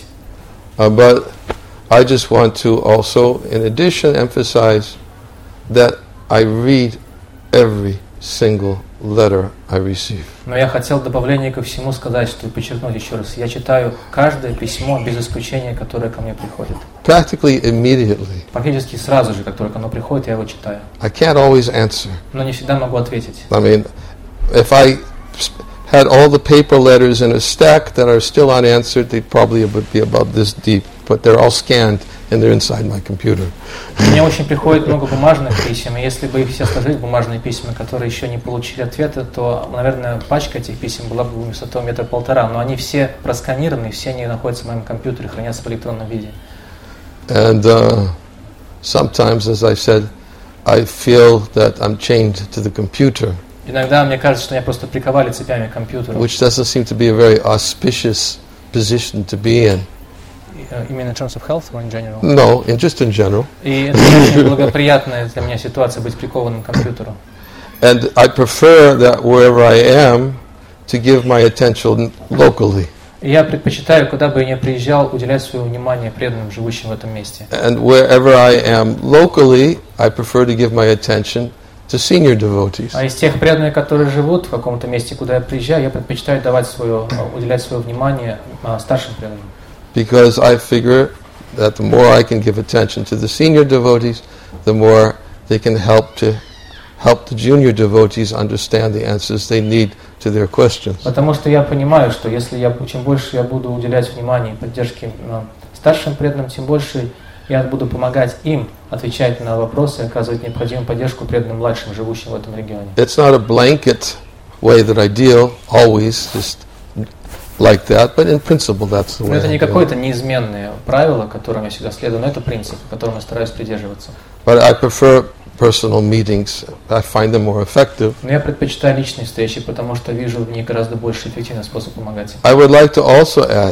But I just want to also, in addition, emphasize that I read every single letter I receive. Но я хотел в добавление ко всему сказать, что подчеркнуть еще раз, я читаю каждое письмо без исключения, которое ко мне приходит. Practically immediately. Практически сразу же, как только оно приходит, я его читаю. I can't always answer. Но не всегда могу ответить. I mean, if I had all the paper letters in a stack that are still unanswered, they probably would be about this deep, but they're all scanned and they're inside my computer. Мне очень приходит много бумажных писем, и если бы их все сложить, бумажные письма, которые еще не получили ответа, то, наверное, пачка этих писем была бы высотой 1,5 метра, но они все просканированы, все они находятся в моем компьютере, хранятся в электронном виде. And sometimes, as I said, I feel that I'm chained to the computer. Иногда мне кажется, что меня просто приковали цепями к компьютеру. Which doesn't seem to be a very auspicious position to be in. You mean in terms of health or in general? No, just in general. И это не очень благоприятная для меня ситуация быть прикованным к компьютеру. And I prefer that wherever I am to give my attention locally. Я предпочитаю, куда бы я ни приезжал, уделять свое внимание преданным, живущим в этом месте. And wherever I am locally, I prefer to give my attention to senior devotees. А из тех преданных, которые живут в каком-то месте, куда я приезжаю, я предпочитаю уделять свое внимание старшим преданным. Because I figure that the more I can give attention to the senior devotees, the more they can help the junior devotees understand the answers they need to their questions. Потому что я понимаю, что чем больше я буду уделять внимание и поддержке старшим преданным, тем больше я буду помогать им отвечать на вопросы и оказывать необходимую поддержку преданным младшим, живущим в этом регионе. It's not a blanket way that I deal always, just like that, but in principle that's the way. Это не какое-то неизменное правило, которым я всегда следую, но это принцип, которым я стараюсь придерживаться. But I prefer personal meetings. I find them more effective. Но я предпочитаю личные встречи, потому что вижу в них гораздо больше эффективный способ помогать. I would like to also add.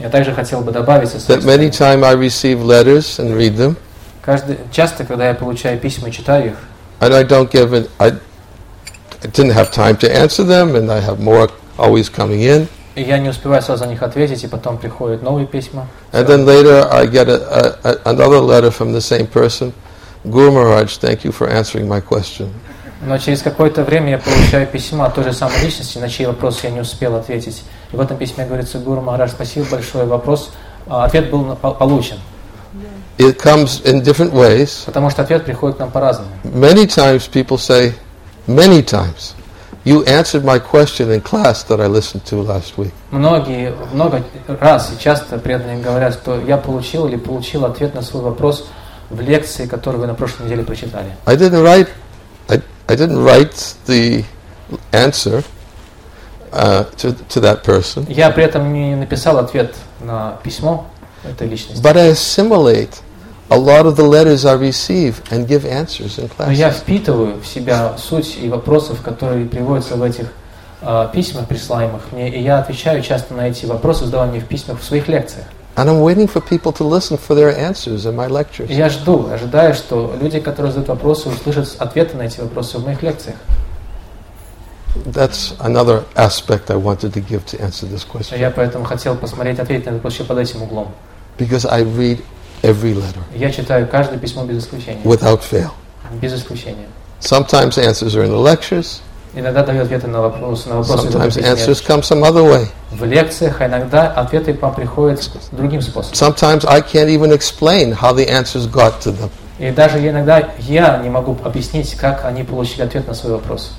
Я также хотел бы добавить, that many times I receive letters and read them. Часто, когда я получаю письма и читаю их, and I didn't have time to answer them, and I have more always coming in. И я не успеваю сразу на них ответить, и потом приходят новые письма. And then later I get another letter from the same person. Guru Maharaj, thank you for answering my question. Но через какое-то время я получаю письма от той же самой личности, на чьи вопросы я не успел ответить. И в этом письме говорится: Гуру Махарадж, спасибо большое, ответ был получен. It comes in different ways. Потому что ответ приходит к нам по-разному. Many times people say, many times, you answered my question in class that I listened to last week. Много раз и часто преданные говорят, что я получил ответ на свой вопрос в лекции, которую вы на прошлой неделе прочитали. I didn't write the answer to that person. Я при этом не написал ответ на письмо этой личности. But I assimilate a lot of the letters I receive and give answers in classes. Но я впитываю в себя суть и вопросов, которые приводятся в этих письмах, присылаемых мне, и я отвечаю часто на эти вопросы, задаваемые в письмах в своих лекциях. And I'm waiting for people to listen for their answers in my lectures. Я ожидаю, что люди, которые задают вопросы, услышат ответы на эти вопросы в моих лекциях. That's another aspect I wanted to give to answer this question. Я поэтому хотел ответить на этот вопрос под этим углом. Because I read every letter. Я читаю каждое письмо без исключения. Without fail. Без исключения. Sometimes answers are in the lectures. Иногда даю ответы на вопросы. Sometimes answers come some other way. В лекциях, а иногда ответы вам приходят другим способом. Sometimes I can't even explain how the answers got to them. И даже иногда я не могу объяснить, как они получили ответ на свой вопрос.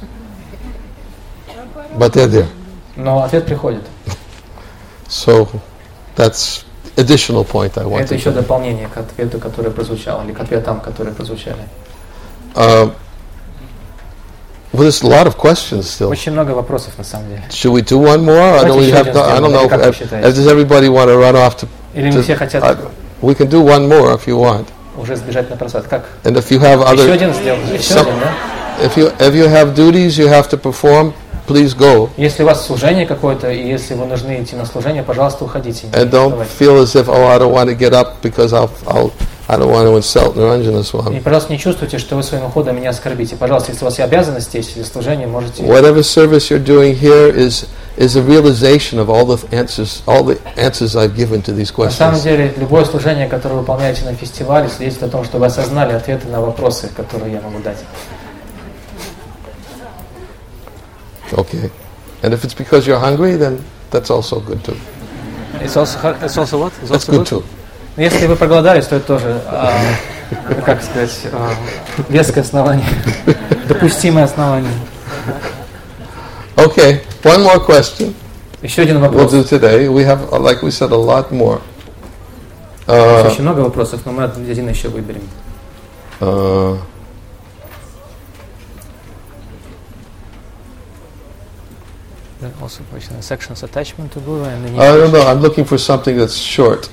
But they're there. Но ответ приходит. So that's additional point I want. Это еще дополнение к ответу, который прозвучал, или к ответам, которые прозвучали. Well, there's a lot of questions still. Очень много вопросов на самом деле. Should we do one more? I don't know. Does everybody want to run off to? Или не все хотят? We can do one more if you want. Уже сбежать на просад. Как? And if you have other, еще один сделать. Еще один, да? If you have duties you have to perform, please go. Если у вас служение какое-то, и если вы нужны идти на служение, пожалуйста, уходите. And don't feel as if I don't want to get up because I don't want to insult Niranjana Swami. И, пожалуйста, не чувствуйте, что вы своим уходом меня оскорбите. Пожалуйста, если у вас есть обязанности, если служение, можете. Whatever service you're doing here is a realization of all the answers I've given to these questions. На самом деле, любое служение, которое вы выполняете на фестивале, свидетельствует о том, что вы осознали ответы на вопросы, которые я могу дать. Okay. And if it's because you're hungry, then that's also good too. It's also what? That's good too. Если вы проголодались, то это тоже, как сказать, веское основание, допустимое основание. Okay, one more question. Еще один вопрос. We'll do today. We have, like we said, a lot more. Очень много вопросов, но мы один еще выберем. Also question sections attachment to Guru and then I don't know. I'm looking for something that's short.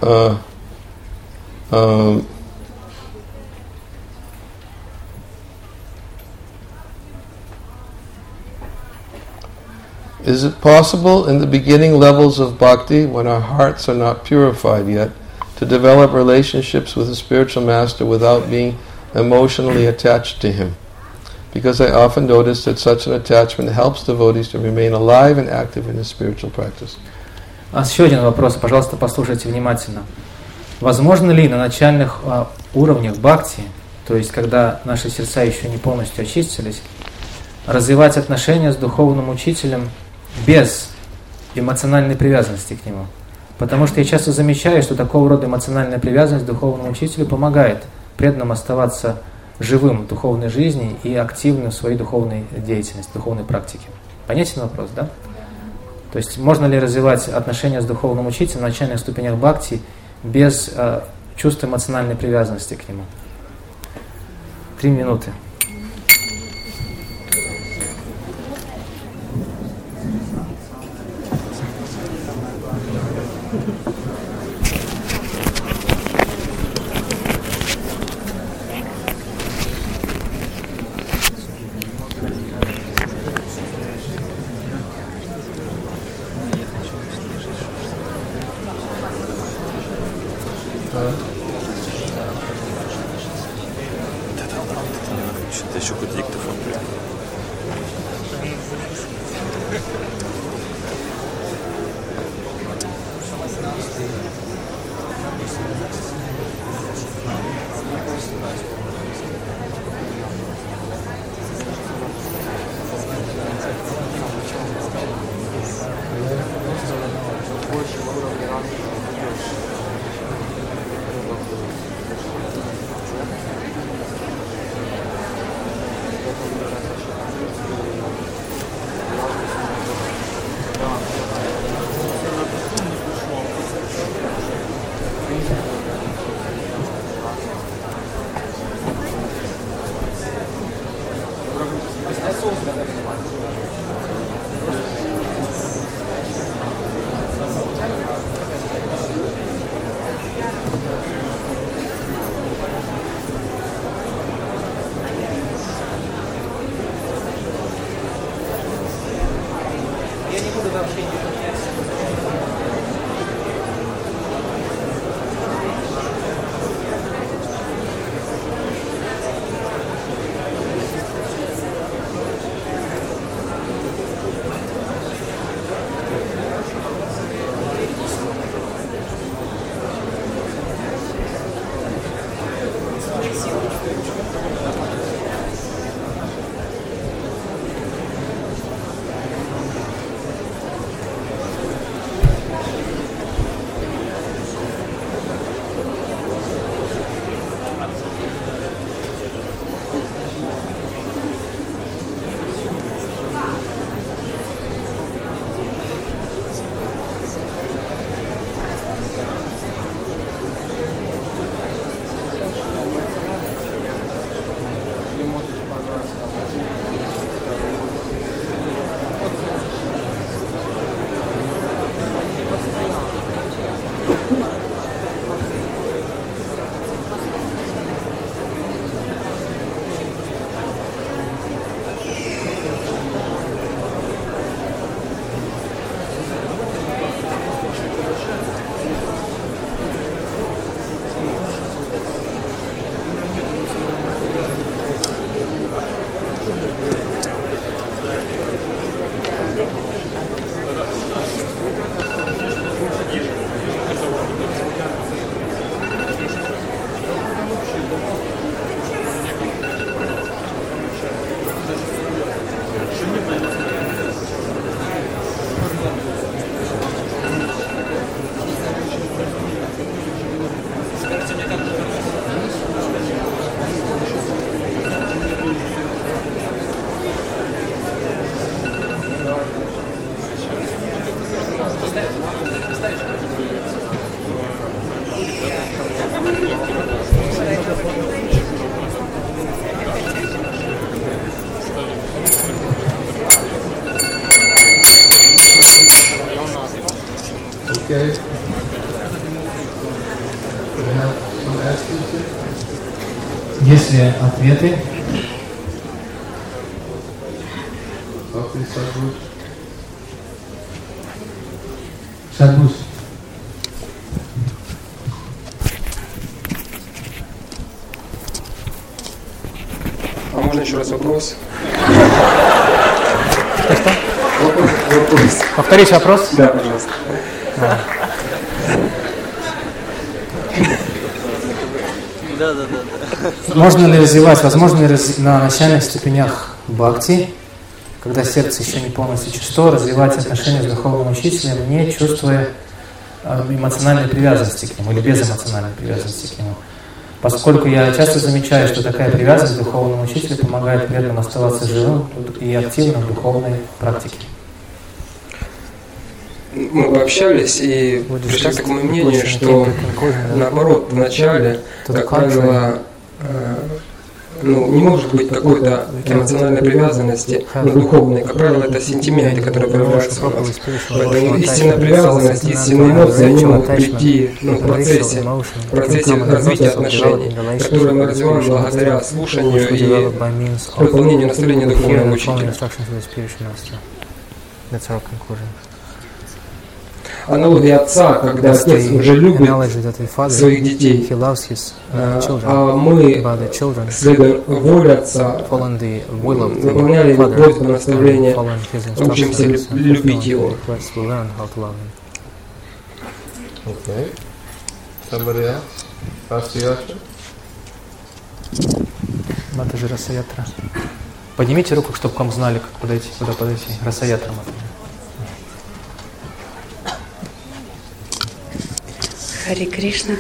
Is it possible in the beginning levels of bhakti, when our hearts are not purified yet, to develop relationships with a spiritual master without being emotionally attached to him? Because I often notice that such an attachment helps devotees to remain alive and active in his spiritual practice. Еще один вопрос, пожалуйста, послушайте внимательно. Возможно ли на начальных уровнях бхакти, то есть когда наши сердца еще не полностью очистились, развивать отношения с духовным учителем без эмоциональной привязанности к нему? Потому что я часто замечаю, что такого рода эмоциональная привязанность к духовному учителю помогает преданным оставаться живым в духовной жизни и активным в своей духовной деятельности, духовной практике. Понятен вопрос, да? То есть можно ли развивать отношения с духовным учителем на начальных ступенях бхакти без чувства эмоциональной привязанности к нему? 3 минуты. Это еще какой-то диктофон. Есть ли ответы? Шадбус. А можно еще раз вопрос? Вопрос. Повторить вопрос? Да, пожалуйста. Можно ли развивать, возможно ли на начальных ступенях бхакти, когда сердце еще не полностью чисто, развивать отношения с духовным учителем, не чувствуя эмоциональной привязанности к нему или без эмоциональной привязанности к нему? Поскольку я часто замечаю, что такая привязанность к духовному учителю помогает преданным оставаться живым и активным в духовной практике. Мы пообщались и пришли к такому мнению, что наоборот, в начале, как правило, не может быть какой-то эмоциональной привязанности, духовной. Как правило, это сентименты, которые проявляются у нас. Поэтому истинная привязанность, истинные эмоции, они могут прийти в процессе развития отношений, которые мы развиваем благодаря слушанию и выполнению наставления духовного учителя. аналогия отца, когда отец уже любит своих детей, а мы, следуя воле отца, выполняли его просьбу, наставления, учимся любить его. Okay. Somebody else? Расаяtra? Матаджи Расаятра. Поднимите руку, чтобы к вам знали, как подойти, куда подойти. Расаятра Матаджи. Хари Кришна.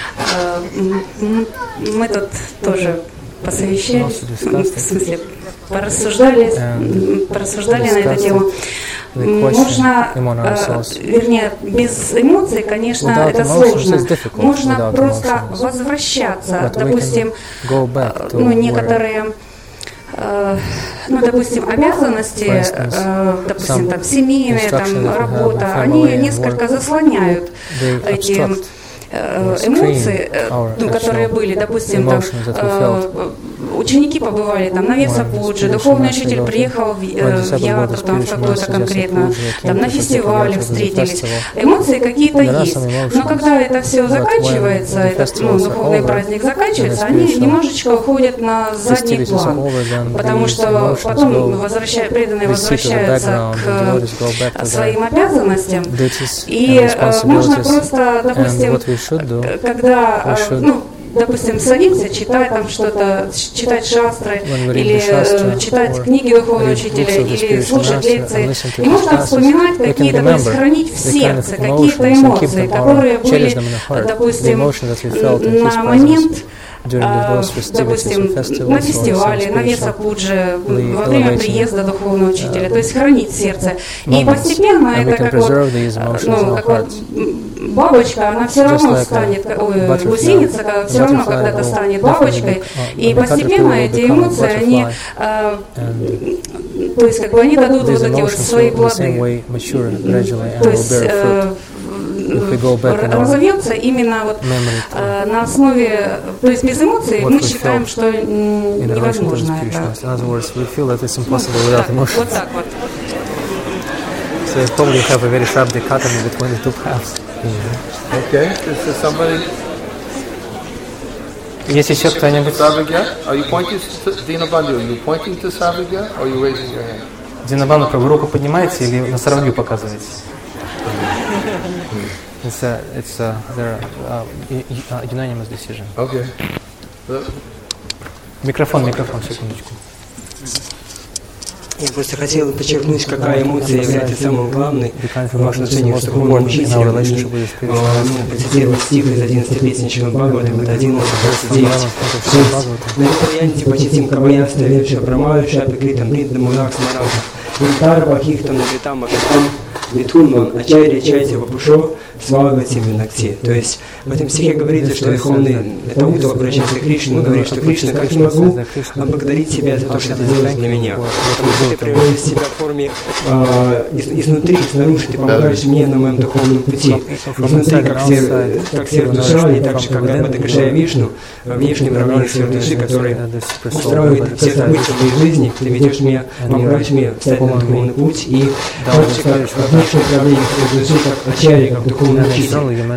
Мы тут тоже посовещались, в смысле, порассуждали на эту тему. Можно, вернее, без эмоций, конечно, это сложно. Можно просто возвращаться, допустим, некоторые, допустим, обязанности, допустим, там, семейные, там, работа, они несколько заслоняют эти эмоции, которые были, допустим, там, ученики побывали там на Весапуджи, духовный учитель приехал в ятру, там, в какую-то конкретно, там, на фестивале встретились. Эмоции какие-то есть. Но когда это все заканчивается, этот духовный праздник заканчивается, они немножечко уходят на задний план, потому что потом преданные возвращаются к своим обязанностям. И можно просто, допустим, когда, допустим, садимся, читать там что-то, читать шастры, или читать книги духовного учителя, или слушать лекции. И можно вспоминать какие-то, то есть хранить в сердце какие-то эмоции, которые были, допустим, на момент, допустим, на фестивале, на Весапудже, во время приезда духовного учителя, то есть хранить в сердце. И постепенно это как вот бабочка, она все равно станет, гусеница все равно когда-то станет бабочкой, и постепенно эти эмоции, они, то есть как бы они дадут вот эти вот свои плоды. То есть разовьется именно вот на основе, то есть без эмоций мы считаем, что невозможно это. Вот так вот. So you probably have a very sharp dichotomy between the two paths. Okay, is somebody? Есть еще кто-нибудь? Are you pointing to Dinabandhu? Are you pointing to Sarvagya or are you raising your hand? Динабанду, вы руку поднимаете или на Сарвагью показываете? It's a unanimous decision. Okay. Микрофон, секундочку. Я просто хотел подчеркнуть, какая эмоция является самым главной в отношении с духовным учителем. Процитировать стих из 11 песни Шримад Бхагаватам, это 11:29. Нарипаянти почтим кабаяста лепша прамаю шапи критам риндам улак смарам. Винтар бахихтам набитам ахитам витхунман ачайри чайте вапушо свагати винакти. То есть в этом стихе говорится, что Верховный, это Уддхава обращается к Кришне, он говорит, что Кришна, как не могу поблагодарить тебя за то, что ты делаешь для меня. Потому что ты проявляешь себя в форме изнутри, снаружи, ты помогаешь мне на моем духовном пути. Изнутри, как сердце душа, и так же, как Бхадакашая Вишну, внешнее проявление сердца души, который устраивает все события в моей жизни, ты ведешь меня, помогаешь мне встать на духовный путь, и так же, как внешнее проявление сердца души, как ачарья, как духовный учитель.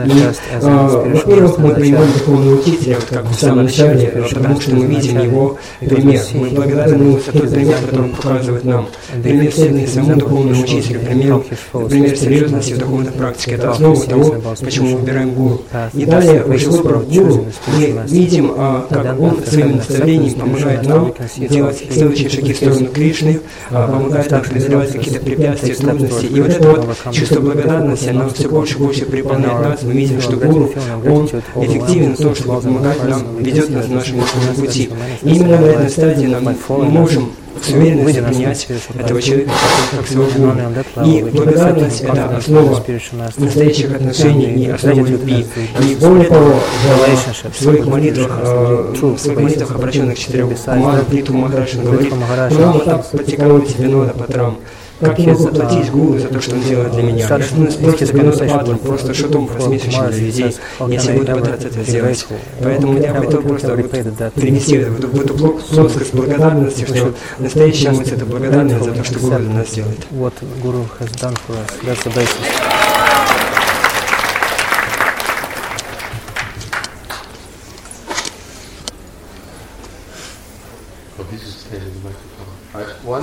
И, во-первых, мы принимаем духовного учителя, вот как в самом начале, потому что мы видим его пример. Мы благодарны ему за тот пример, который он показывает нам. Пример преданности самому духовному учителю, пример серьезности в духовной практике. Это основа того, почему мы выбираем гуру. И далее, в выборе гуру, мы видим, как он своими наставлениями помогает нам делать следующие шаги в сторону Кришны, помогает нам преодолевать какие-то препятствия, трудности. И вот это вот чувство благодарности, оно все больше и больше переполняет нас. Мы видим, что гуру, он эффективен в том, чтобы помогать нам, ведет нас на нашем духовном пути. И именно на этой стадии мы можем с уверенностью принять этого человека как своего гуру. И благодарность – это основа настоящих отношений и основа любви. И более того, в своих молитвах, обращенных к 4 Притху Махарадж, он говорит: «Нам так подтекает Винода Патрам». Как я могу платить гуру за то, что он делает для меня? Я становлюсь просто Винода Патрам, просто шутом, просмешищем для людей, если буду пытаться это сделать. Поэтому я хотел просто перенести в эту плоскость благодарности, что настоящая эмоция – это благодарность за то, что гуру для нас делает. What Guru has done for us. That's the basis.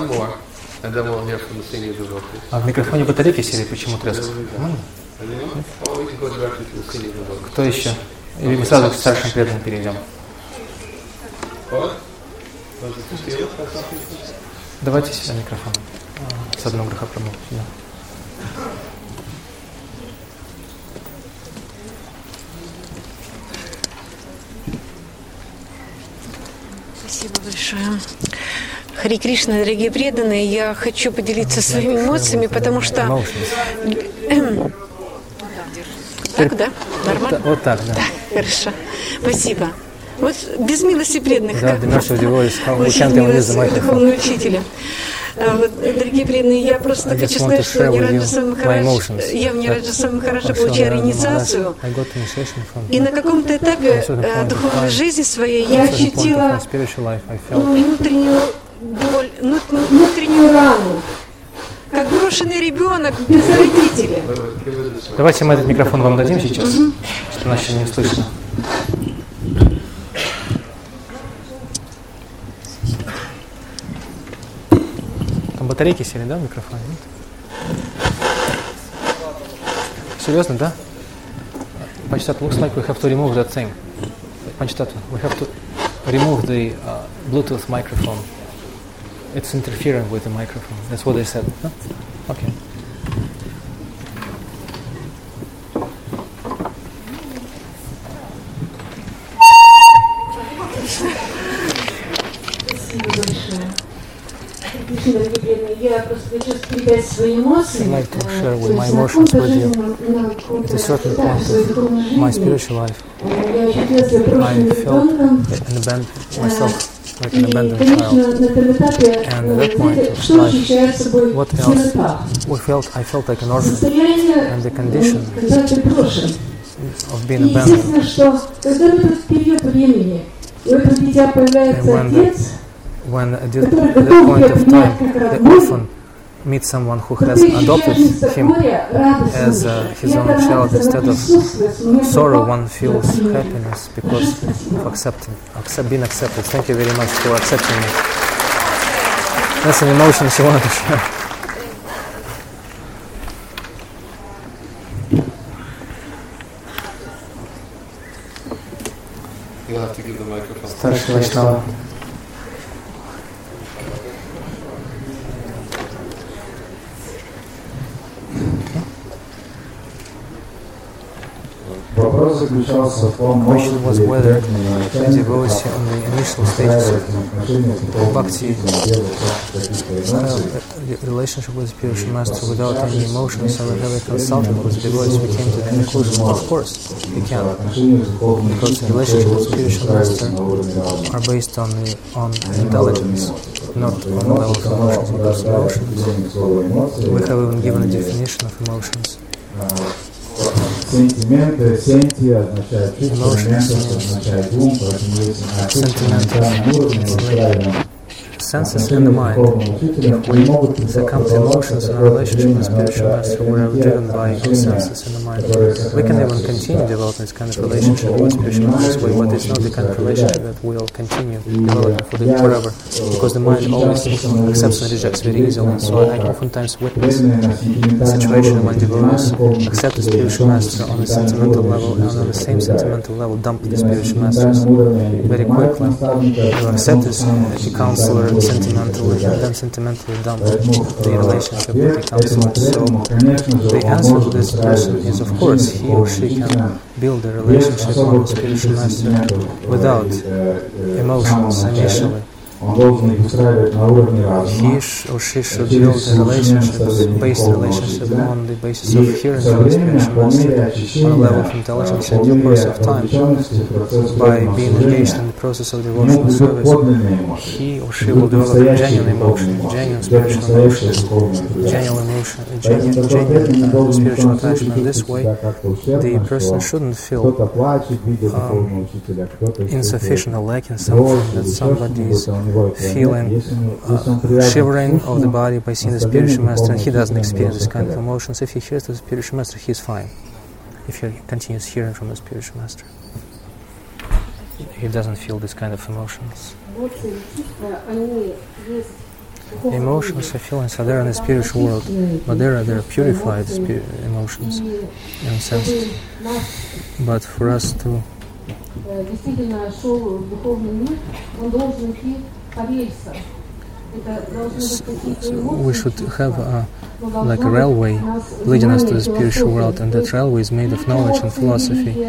one more, and then we'll hear from the senior devotees. А в микрофоне батарейки сели, почему треск? Кто еще? Или мы сразу к старшим преданным перейдем? Давайте сюда микрофон. С одного греха промолвить. Да. Спасибо большое. Хари Кришна, дорогие преданные, я хочу поделиться своими эмоциями, потому что... Так, да? Нормально? Вот так, да. Да, хорошо. Спасибо. Вот без милости преданных, да, как духовного учителя. Вот, дорогие преданные, я просто хочу сказать, что я в Нираджа Махараджа получаю инициацию, и на каком-то этапе духовной жизни своей я ощутила внутреннюю боль, внутреннюю рану, как брошенный ребенок без родителей. Давайте мы этот микрофон вам дадим сейчас, что нас еще не слышно. Там батарейки сели, да, в микрофоне? Серьезно, да? Panchtattva, looks like we have to remove that thing. Panchtattva, we have to remove the Bluetooth microphone. It's interfering with the microphone. That's what they said. Huh? Okay. Я просто хочу передать свои эмоции. I'd like to share with my emotions with you. At a certain point of my spiritual life, I felt myself like an abandoned child. And at that point of life, what else? I felt like an orphan. And the condition of being abandoned. And when at that point of time the orphan meets someone who has adopted him as his own child, instead of sorrow, one feels happiness because of being accepted. Thank you very much for accepting me. That's an emotion she wanted to share. You'll have to give the microphone. Старший Вайшнава. The question was whether the devotee on the initial stages of bhakti relationship with the spiritual master without any emotions, and whenever consulted with the devotees, we came to the conclusion, of course, we can, because the relationship with the spiritual master are based on intelligence, not on the level of emotions, because emotions, we have even given a definition of emotions. Сентименты, сенти означает чувство, сентимент означает ум, поэтому если на чувственном уровне мы senses and the mind, if we succumb to emotions in our relationship with spiritual master, we are driven by senses and the mind. We can even continue developing this kind of relationship with spiritual master this way, but it's not the kind of relationship that will continue developing forever, because the mind always accepts and rejects very easily. So I oftentimes witness a situation when devotees accept the spiritual master on a sentimental level, and on the same sentimental level dump the spiritual masters very quickly. You accept this counselor sentimentally, and then sentimentally dump the relationship with the counselor. So the answer to this person is, of course, he or she can build a relationship with the spiritual master without emotions initially. He or she should build a based relationship on the basis of hearing from the spiritual master on a level of intelligence in due course of time. By being engaged in the process of devotional service, he or she will develop genuine emotion, genuine spiritual emotion, genuine spiritual attachment. In this way, the person shouldn't feel insufficient or lacking something, that somebody is feeling shivering of the body by seeing the spiritual master, and he doesn't experience this kind of emotions. If he hears the spiritual master, he is fine. If he continues hearing from the spiritual master, he doesn't feel this kind of emotions. Emotions or feelings are there in the spiritual world, but they're purified emotions in a sense. But for us to we should have like a railway leading us to the spiritual world, and that railway is made of knowledge and philosophy.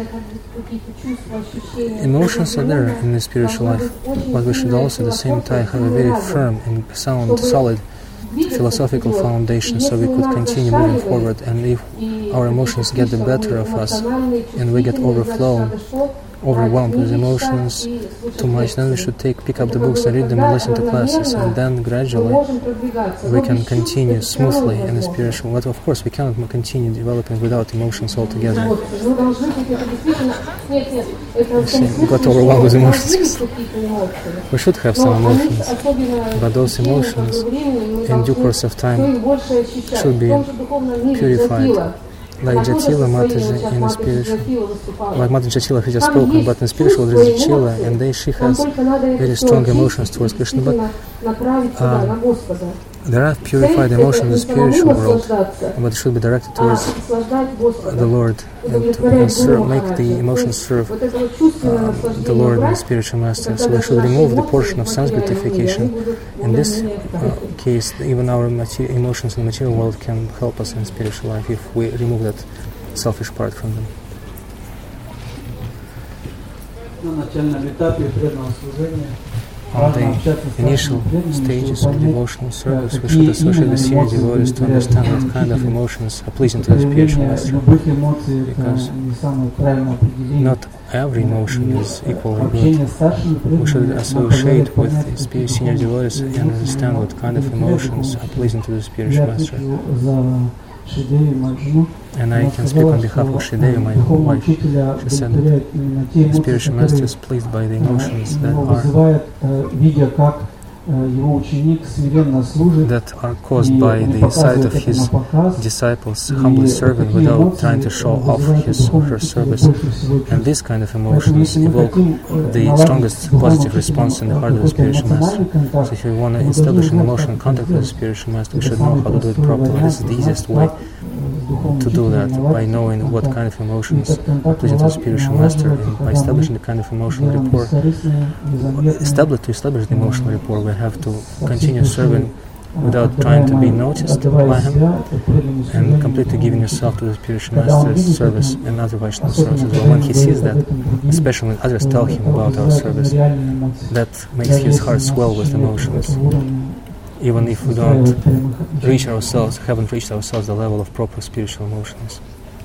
Emotions are there in the spiritual life, but we should also at the same time have a very firm and sound, solid philosophical foundation, so we could continue moving forward. And if our emotions get the better of us and we get overwhelmed with emotions too much, then we should pick up the books and read them and listen to classes, and then gradually we can continue smoothly in the spiritual. But of course we cannot continue developing without emotions altogether. We got overwhelmed with emotions. We should have some emotions, but those emotions in due course of time should be purified. Like Jatila Mataji in the spiritual, like Mata Jatila who just spoken, but in spiritual there is Jatila, and she has very strong emotions towards Krishna. But there are purified emotions in the spiritual world, but it should be directed towards the Lord, and to make the emotions serve the Lord and the spiritual master. So we should remove the portion of sense gratification. In this case, even our emotions in the material world can help us in spiritual life if we remove that selfish part from them. On the initial stages of devotional service, we should associate the senior devotees to understand what kind of emotions are pleasing to the spiritual master, because not every emotion is equally good. We should associate with the senior devotees and understand what kind of emotions are pleasing to the spiritual master. And I can speak on behalf of Shridevi, my wife. She said that the spiritual master is pleased by the emotions that are caused by the sight of his disciples humbly serving without trying to show off his or her service. And these kind of emotions evoke the strongest positive response in the heart of the spiritual master. So if we want to establish an emotional contact with the spiritual master, we should know how to do it properly. This is the easiest way to do that, by knowing what kind of emotions are pleasing to the spiritual master, and by establishing the kind of emotional rapport. To establish the emotional rapport, we have to continue serving without trying to be noticed by him, and completely giving yourself to the spiritual master's service and other Vaishnava services. But when he sees that, especially when others tell him about our service, that makes his heart swell with emotions. Even if we haven't reached ourselves the level of proper spiritual emotions.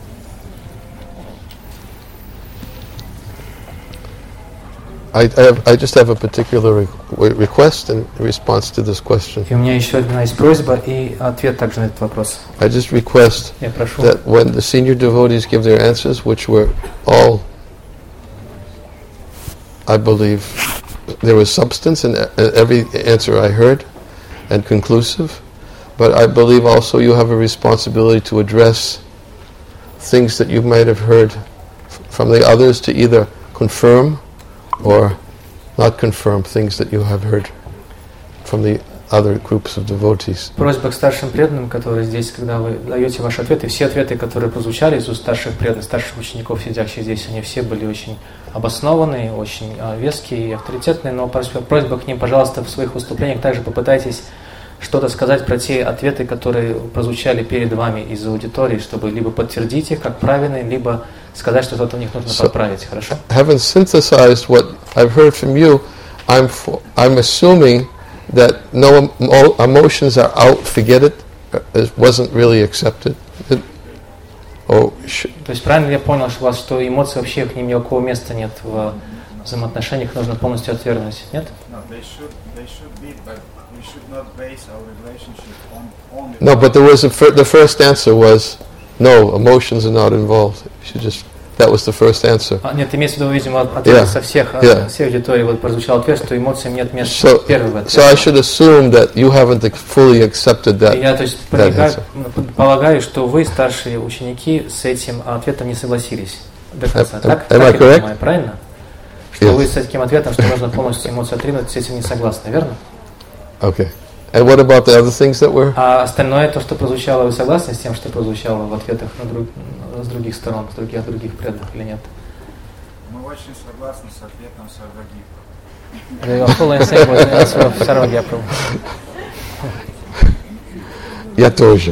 I just have a particular request in response to this question. И у меня еще одна есть просьба и ответ также на этот вопрос. I just request that when the senior devotees give their answers, which were all, I believe, there was substance in every answer I heard, and conclusive, but I believe also you have a responsibility to address things that you might have heard from the others, to either confirm or not confirm things that you have heard from the other groups of devotees. Просьба к старшим преданным, которые здесь, когда вы даете ваши ответы, все ответы, которые прозвучали из уст старших преданных, старших учеников, сидящих здесь, они все были очень обоснованные, очень веские и авторитетные, но просьба к ним, пожалуйста, в своих выступлениях также попытайтесь что-то сказать про те ответы, которые прозвучали перед вами из аудитории, чтобы либо подтвердить их как правильные, либо сказать, что что-то в них нужно подправить. Хорошо? Having synthesized what I've heard from you, I'm assuming that no emotions are out, forget it, it wasn't really accepted. То есть правильно я понял у вас, что эмоции вообще к ним никакого места нет в взаимоотношениях, нужно полностью отвергнуть, нет? No, but there was the first answer was no, emotions are not involved. That was the first answer. Нет, имеется в виду, видимо, ответ со всех аудиторий. Вот прозвучал ответ, что эмоциям нет места. Первый в ответе. So I should assume that you haven't fully accepted that. Я, то есть, полагаю, что вы, старшие ученики, с этим ответом не согласились до конца. Так я понимаю, правильно? Что вы с таким ответом, что нужно полностью эмоции отринуть, с этим не согласны, верно? Okay. And what about the other things that were? А остальное, то, что прозвучало, вы согласны с тем, что прозвучало в ответах с других сторон, с других преданных или нет? Мы очень согласны с ответом Сарвагипа. They are full in sync with the answer of Sarvagya Prabhu. Я тоже.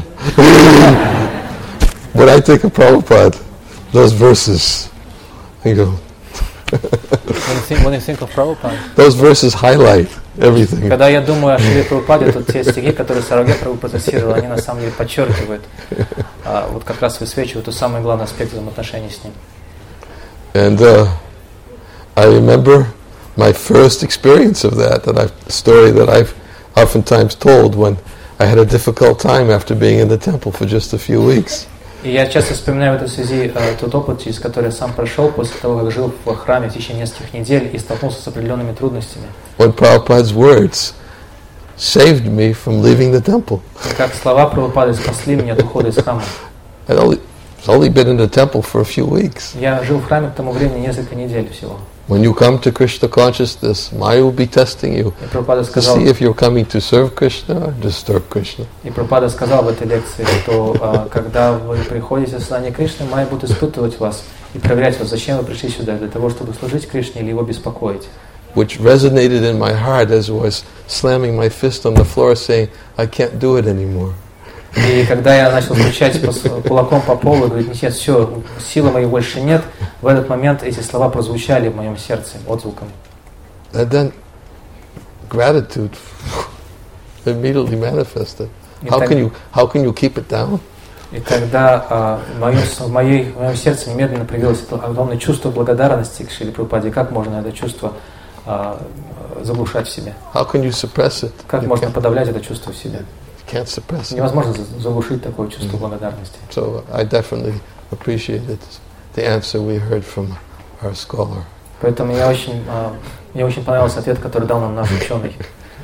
When I think of Prabhupada, those verses, I go. When you think of Prabhupada, those verses highlight everything. Когда я думаю о Шриле Прабхупаде, то те стихи, которые Сарвагья Прабху процессировал, они на самом деле подчеркивают, вот как раз высвечивают тот самый главный аспект взаимоотношений с ним. And I remember my first experience of that, and a story that I've oftentimes told when I had a difficult time after being in the temple for just a few weeks. И я часто вспоминаю в этой связи тот опыт, через который я сам прошел после того, как жил в храме в течение нескольких недель и столкнулся с определенными трудностями. When Prabhupada's words saved me from leaving the temple. Как слова Прабхупады спасли меня от ухода из храма. I'd only been in the temple for a few weeks. Я жил в храме к тому времени несколько недель всего. When you come to Krishna consciousness, Maya will be testing you to see if you're coming to serve Krishna or disturb Krishna. И Прабхупада сказал в этой лекции, что когда вы приходите в сознание Кришны, Майя будет испытывать вас и проверять вас, зачем вы пришли сюда, для того, чтобы служить Кришне или его беспокоить. Which resonated in my heart as I was slamming my fist on the floor, saying, "I can't do it anymore." И когда я начал стучать кулаком по полу и говорить, нет, все, силы моей больше нет, в этот момент эти слова прозвучали в моем сердце отзвуком. And then gratitude immediately manifested. How can you keep it down? И тогда в моем сердце немедленно проявилось это огромное чувство благодарности к Шриле Прабхупаде. Как можно это чувство заглушать в себе? How can you suppress it? Как можно подавлять это чувство в себе? Can't suppress it. Невозможно заглушить такое чувство благодарности. So I definitely appreciated the answer we heard from our scholar. Поэтому мне очень понравился ответ, который дал нам наш ученый.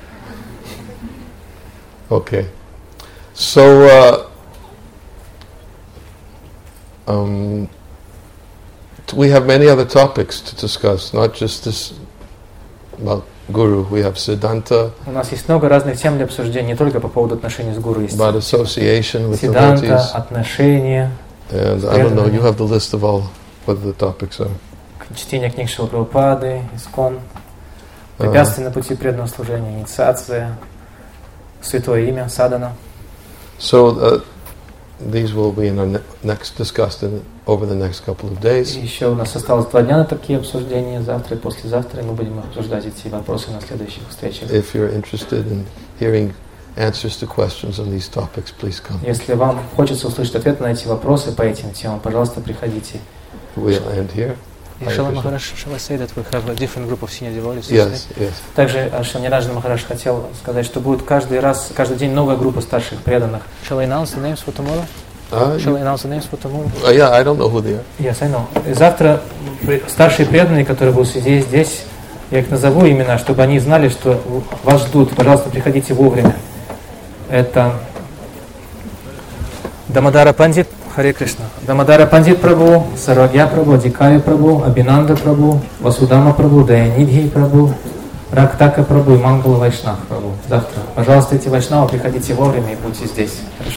Okay. So we have many other topics to discuss, not just this about Guru. We have Siddhanta. У нас есть много разных тем для обсуждения, не только по поводу отношений с гуру. Есть about association with Siddhanta, отношения. And I don't know, you have the list of all what the topics are. Чтение книг Шрилы Прабхупады, Искон, препятствия на пути преданного служения, инициация, святое имя, садхана. So these will be in our next discussed over the next couple of days. Еще у нас осталось 2 дня на такие обсуждения, завтра и послезавтра, и мы будем обсуждать эти вопросы на следующих встречах. If you're interested in hearing answers to questions on these topics, please come. Если вам хочется услышать ответы на эти вопросы по этим темам, пожалуйста, приходите. We'll end here. Shall I say that we have a different group of senior devotees? Yes, yes. Также Шамнираджа Махарадж хотел сказать, что будет каждый день новая группа старших преданных. Shall I announce the names for tomorrow? Shall I announce the names for tomorrow? Yeah, I don't know who they are. Yes, I know. И завтра старшие преданные, которые будут сидеть здесь, я их назову имена, чтобы они знали, что вас ждут. Пожалуйста, приходите вовремя. Это Дамодара Пандит, Харе Кришна. Дамодара Пандит Прабху, Сарвагья Прабху, Дикая Прабху, Абинанда Прабху, Васудама Прабху, Даянидхи Прабху, Рактака Прабху и Мангала Вайшнав Прабху. Завтра. Пожалуйста, эти вайшнавы, приходите вовремя и будьте здесь.